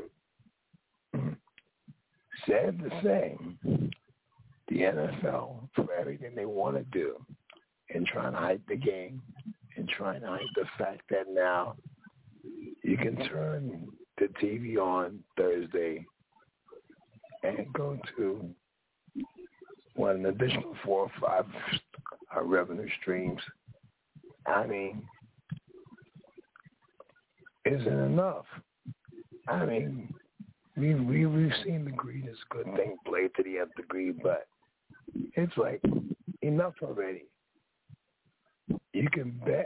Sad to say, the N F L, for everything they want to do and trying to hype the game and trying to hype the fact that now you can turn the T V on Thursday and go to one an additional four or five uh, revenue streams. I mean, isn't enough. I mean, we we we've seen the greatest good thing played to the nth degree, but it's like enough already. You can bet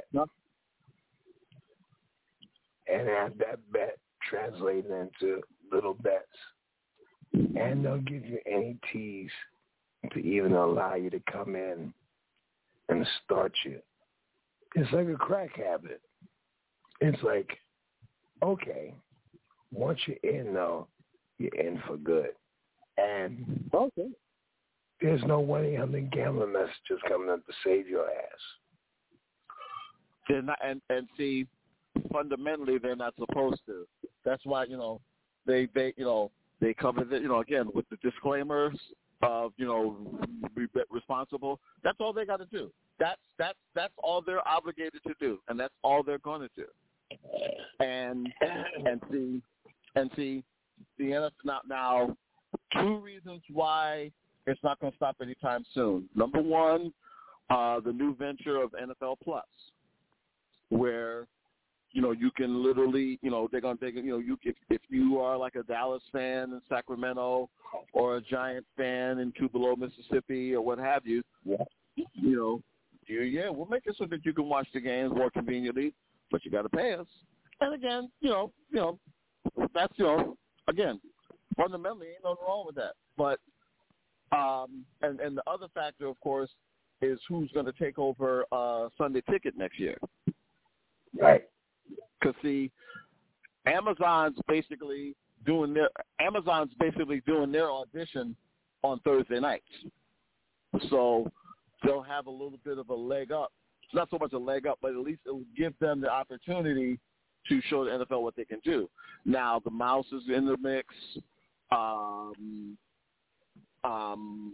and have that bet translated into little bets, and they'll give you any tease to even allow you to come in and start you. It's like a crack habit. It's like, okay, once you're in, though, you're in for good. And okay, there's no one eight hundred gambling messages coming up to save your ass. And, and, and see, fundamentally they're not supposed to. That's why, you know, they, they you know, they cover the, you know, again, with the disclaimers of, you know, be responsible. That's all they got to do. That's, that's, that's all they're obligated to do, and that's all they're going to do. And, and see, and see, the N F L now, now, two reasons why it's not going to stop anytime soon. Number one, uh, the new venture of N F L Plus, where, you know, you can literally, you know, they're going to, they, you know, you if, if you are like a Dallas fan in Sacramento or a Giants fan in Tupelo, Mississippi, or what have you, yeah. you know, you, yeah, we'll make it so that you can watch the games more conveniently, but you got to pay us. And again, you know, you know, that's, you know, again, fundamentally, ain't nothing wrong with that. But, um, and, and the other factor, of course, is who's going to take over uh, Sunday Ticket next year. Right. Because, see, Amazon's basically doing their Amazon's basically doing their audition on Thursday nights. So they'll have a little bit of a leg up. Not so much a leg up, but at least it will give them the opportunity to show the N F L what they can do. Now, the mouse is in the mix. Um, um,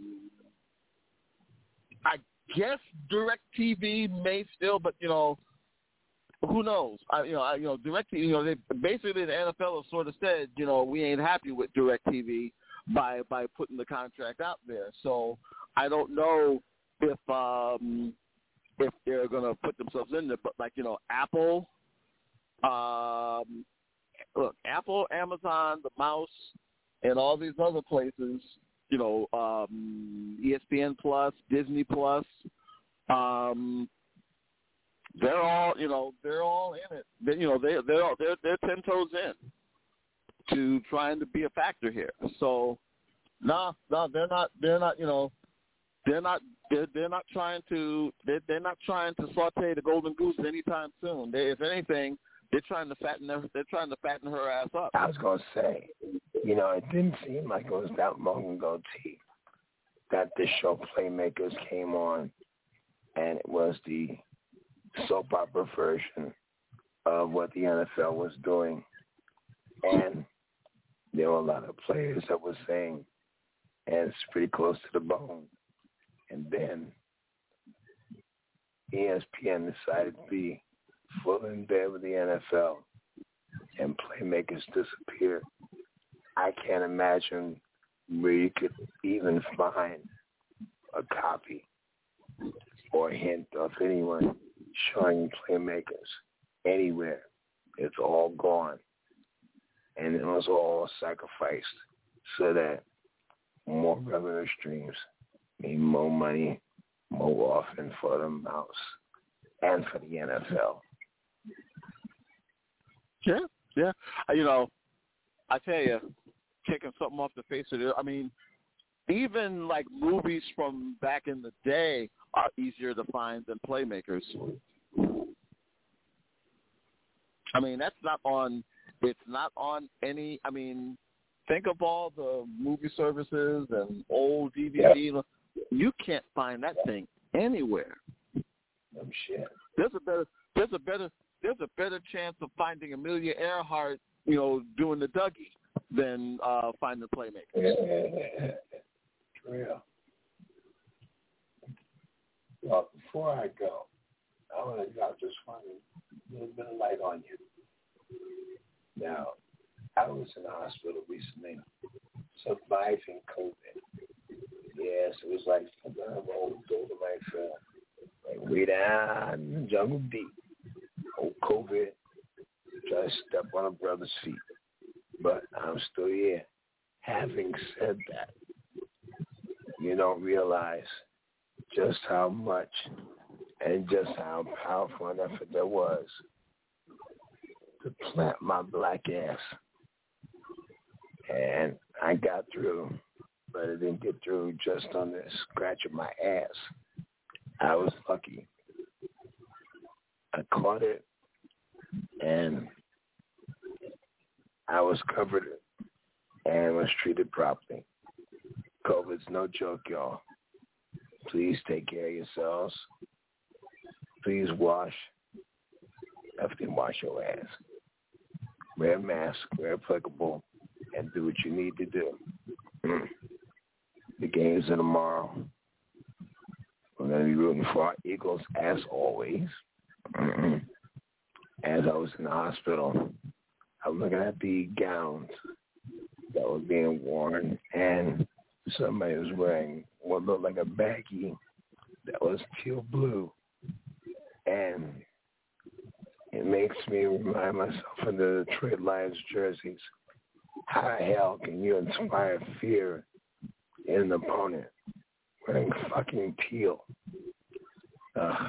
I guess DirecTV may still, but, you know, who knows? I, you know, I, you know, DirecTV, you know, they, basically the N F L has sort of said, you know, we ain't happy with DirecTV by by putting the contract out there. So I don't know if um, if they're going to put themselves in there. But, like, you know, Apple, um, look, Apple, Amazon, the mouse, and all these other places, you know, um, E S P N Plus, Disney Plus, um, they're all, you know, they're all in it. They, you know, they they're all, they're they're ten toes in to trying to be a factor here. So, no, no, they're not. They're not. You know, they're not. They're, they're not trying to. They're, they're not trying to saute the golden goose anytime soon. They, if anything, they're trying to fatten. Their, they're trying to fatten her ass up. I was gonna say, you know, it didn't seem like it was that long ago, T, that this show Playmakers came on, and it was the soap opera version of what the N F L was doing. And there were a lot of players that were saying, and it's pretty close to the bone. And then E S P N decided to be full in bed with the N F L, and Playmakers disappeared. I can't imagine where you could even find a copy or a hint of anyone showing Playmakers anywhere. It's all gone. And it was all sacrificed so that more revenue streams mean more money, more often for the mouse and for the N F L. Yeah, yeah. You know, I tell you, taking something off the face of it, I mean, even like movies from back in the day are easier to find than Playmakers. I mean, that's not on, it's not on any, I mean, think of all the movie services and old D V D. Yeah. You can't find that thing anywhere. Oh, shit. There's a better, there's a better, there's a better chance of finding Amelia Earhart, you know, doing the Dougie than uh, finding Playmakers. Yeah. Real. Well, before I go, I want to drop just one little bit of light on you. Now, I was in the hospital recently, surviving COVID. Yes, it was like something of old older life, like way down in the jungle deep. Old COVID, try to step on a brother's feet, but I'm still here. Having said that, you don't realize just how much and just how powerful an effort there was to plant my black ass. And I got through, but I didn't get through just on the scratch of my ass. I was lucky. I caught it, and I was covered and was treated properly. COVID's no joke, y'all. Please take care of yourselves. Please wash. definitely wash your ass. Wear a mask where applicable, and do what you need to do. The games are tomorrow. We're going to be rooting for our Eagles as always. As I was in the hospital, I was looking at the gowns that were being worn, and somebody was wearing what looked like a baggie that was teal blue. And it makes me remind myself of the Detroit Lions jerseys. How the hell can you inspire fear in an opponent wearing fucking teal? Ugh.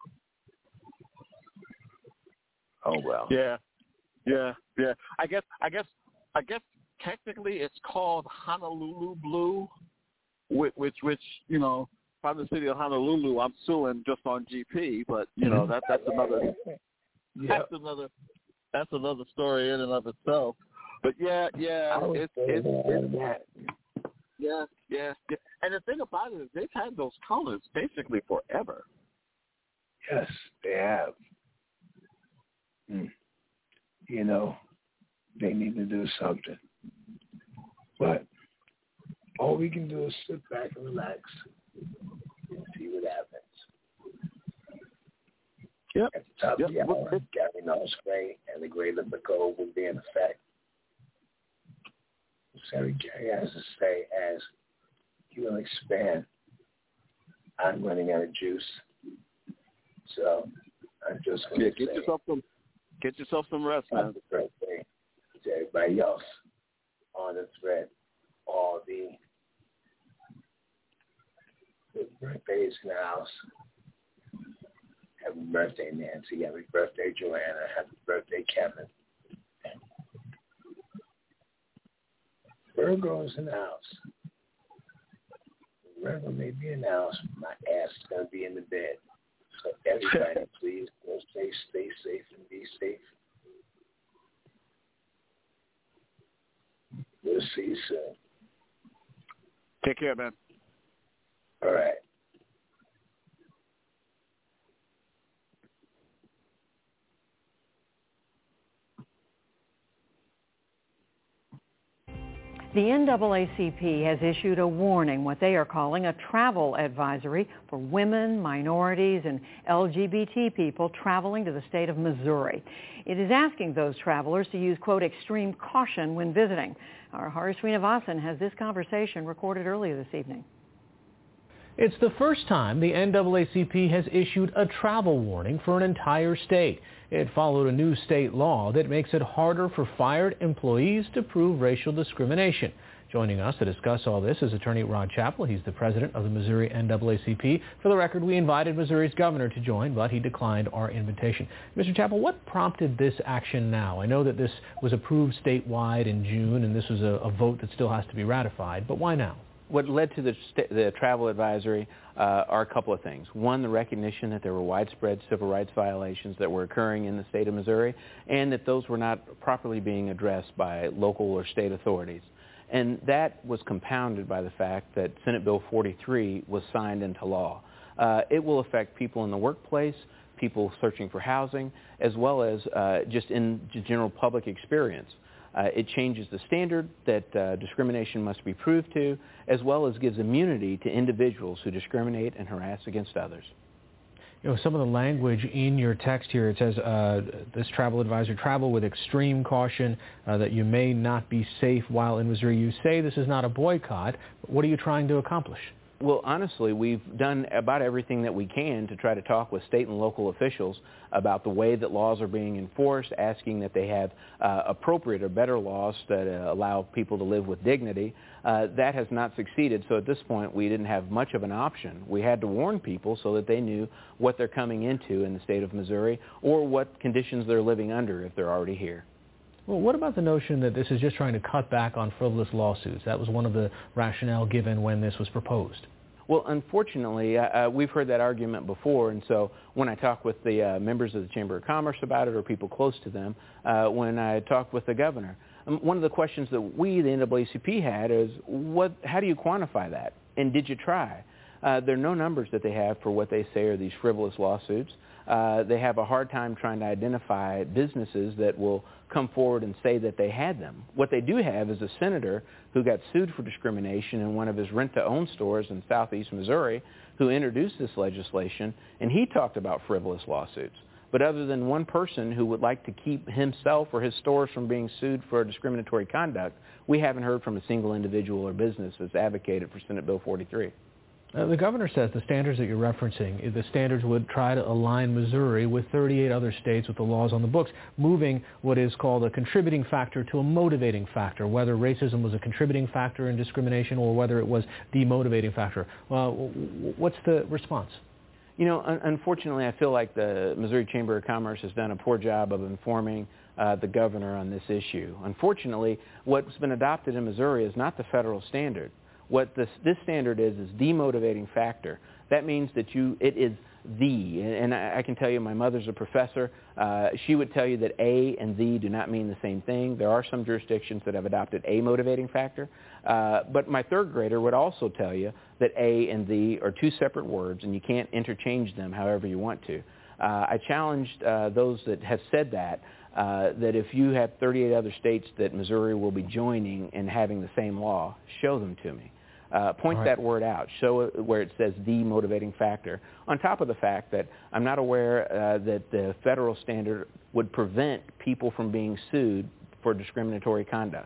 Oh well. Yeah, yeah, yeah. I guess, I guess, I guess. Technically, it's called Honolulu Blue, which, which, which you know, from the city of Honolulu, I'm suing just on G P. But you know, that that's another. Yep. That's another. That's another story in and of itself. But yeah, yeah, it's it's, it's yeah, yeah, yeah. And the thing about it is, they've had those colors basically forever. Yes, they have. Mm. You know, they need to do something. But all we can do is sit back and relax and see what happens. Yep. At the top yep. of the hour, Gary Nosway and the Great Olympic Code will be in effect. Senator Gary has to say as he will expand. I'm running out of juice. So I'm just going yeah, to get say, yourself some get yourself some rest, man. Happy birthday to everybody else on the thread. All the good birthdays in the house. Happy birthday, Nancy. Happy birthday, Joanna. Happy birthday, Kevin. Virgo's in the house. Virgo may be in the house. My ass is going to be in the bed. So everybody, please go stay, stay safe and be safe. We'll see you soon. Take care, man. All right. The N double A C P has issued a warning, what they are calling a travel advisory for women, minorities, and L G B T people traveling to the state of Missouri. It is asking those travelers to use, quote, extreme caution when visiting. Our Hari Srinivasan has this conversation recorded earlier this evening. It's the first time the N double A C P has issued a travel warning for an entire state. It followed a new state law that makes it harder for fired employees to prove racial discrimination. Joining us to discuss all this is attorney Rod Chappell. He's the president of the Missouri N double A C P. For the record, we invited Missouri's governor to join, but he declined our invitation. Mister Chappell, what prompted this action now? I know that this was approved statewide in June, and this was a, a vote that still has to be ratified, but why now? What led to the, the travel advisory uh, are a couple of things. One, the recognition that there were widespread civil rights violations that were occurring in the state of Missouri, and that those were not properly being addressed by local or state authorities. And that was compounded by the fact that Senate Bill forty-three was signed into law. Uh, it will affect people in the workplace, people searching for housing, as well as uh, just in general public experience. Uh, it changes the standard that uh, discrimination must be proved to, as well as gives immunity to individuals who discriminate and harass against others. You know, some of the language in your text here, it says uh, this travel advisor, travel with extreme caution, uh, that you may not be safe while in Missouri. You say this is not a boycott. What are you trying to accomplish? Well, honestly, we've done about everything that we can to try to talk with state and local officials about the way that laws are being enforced, asking that they have uh, appropriate or better laws that uh, allow people to live with dignity. Uh, that has not succeeded, so at this point we didn't have much of an option. We had to warn people so that they knew what they're coming into in the state of Missouri or what conditions they're living under if they're already here. Well, what about the notion that this is just trying to cut back on frivolous lawsuits? That was one of the rationale given when this was proposed. Well, unfortunately, uh, we've heard that argument before, and so when I talk with the uh, members of the Chamber of Commerce about it or people close to them, uh, when I talk with the governor, um, one of the questions that we, the N double A C P, had is, what, how do you quantify that? And did you try? Uh, there are no numbers that they have for what they say are these frivolous lawsuits. Uh, they have a hard time trying to identify businesses that will come forward and say that they had them. What they do have is a senator who got sued for discrimination in one of his rent-to-own stores in southeast Missouri who introduced this legislation, and he talked about frivolous lawsuits. But other than one person who would like to keep himself or his stores from being sued for discriminatory conduct, we haven't heard from a single individual or business that's advocated for Senate Bill forty-three. Uh, the governor says the standards that you're referencing, the standards would try to align Missouri with thirty-eight other states with the laws on the books, moving what is called a contributing factor to a motivating factor, whether racism was a contributing factor in discrimination or whether it was the motivating factor. Uh, what's the response? You know, un- unfortunately, I feel like the Missouri Chamber of Commerce has done a poor job of informing uh, the governor on this issue. Unfortunately, what's been adopted in Missouri is not the federal standard. What this, this standard is is the motivating factor. That means that you it is the, and I, I can tell you my mother's a professor. Uh, she would tell you that a and the do not mean the same thing. There are some jurisdictions that have adopted a motivating factor. Uh, but my third grader would also tell you that a and the are two separate words, and you can't interchange them however you want to. Uh, I challenged uh, those that have said that, uh, that if you have thirty-eight other states that Missouri will be joining and having the same law, show them to me. Uh, point right. that word out. Show it where it says the motivating factor. On top of the fact that I'm not aware uh, that the federal standard would prevent people from being sued for discriminatory conduct.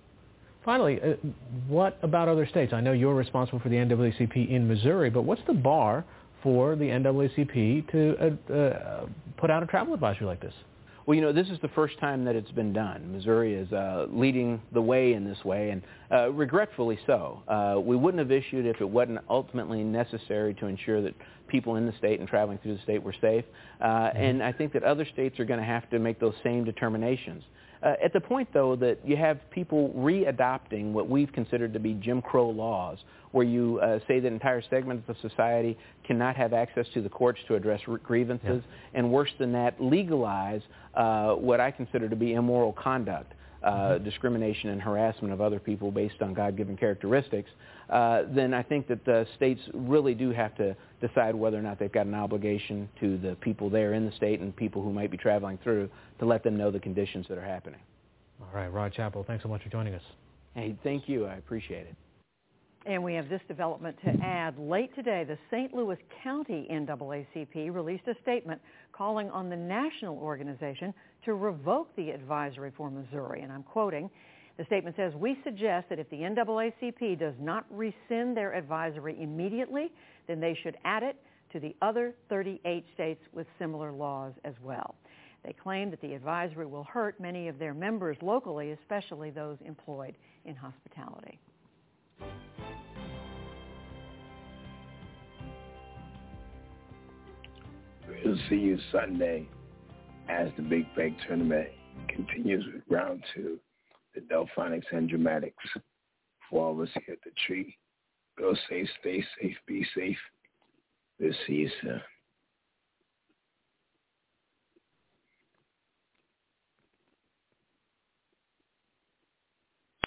Finally, uh, what about other states? I know you're responsible for the N double A C P in Missouri, but what's the bar for the N double A C P to uh, uh, put out a travel advisory like this? Well, you know, this is the first time that it's been done. Missouri is uh, leading the way in this way, and uh, regretfully so. Uh, we wouldn't have issued if it wasn't ultimately necessary to ensure that people in the state and traveling through the state were safe. Uh, and I think that other states are going to have to make those same determinations. Uh, at the point, though, that you have people re-adopting what we've considered to be Jim Crow laws, where you uh, say that entire segments of society cannot have access to the courts to address grievances, yeah. and worse than that, legalize uh, what I consider to be immoral conduct, uh, mm-hmm. discrimination and harassment of other people based on God-given characteristics, uh, then I think that the states really do have to decide whether or not they've got an obligation to the people there in the state and people who might be traveling through to let them know the conditions that are happening. All right, Rod Chappell, thanks so much for joining us. Hey, thank you. I appreciate it. And we have this development to add. Late today, the Saint Louis County N double A C P released a statement calling on the national organization to revoke the advisory for Missouri. And I'm quoting, the statement says, we suggest that if the N double A C P does not rescind their advisory immediately, then they should add it to the other thirty-eight states with similar laws as well. They claim that the advisory will hurt many of their members locally, especially those employed in hospitality. We'll see you Sunday as the Big Bag Tournament continues with round two, the Delphonics and Dramatics. For all of us here at the tree, go safe, stay safe, be safe. We'll see you soon.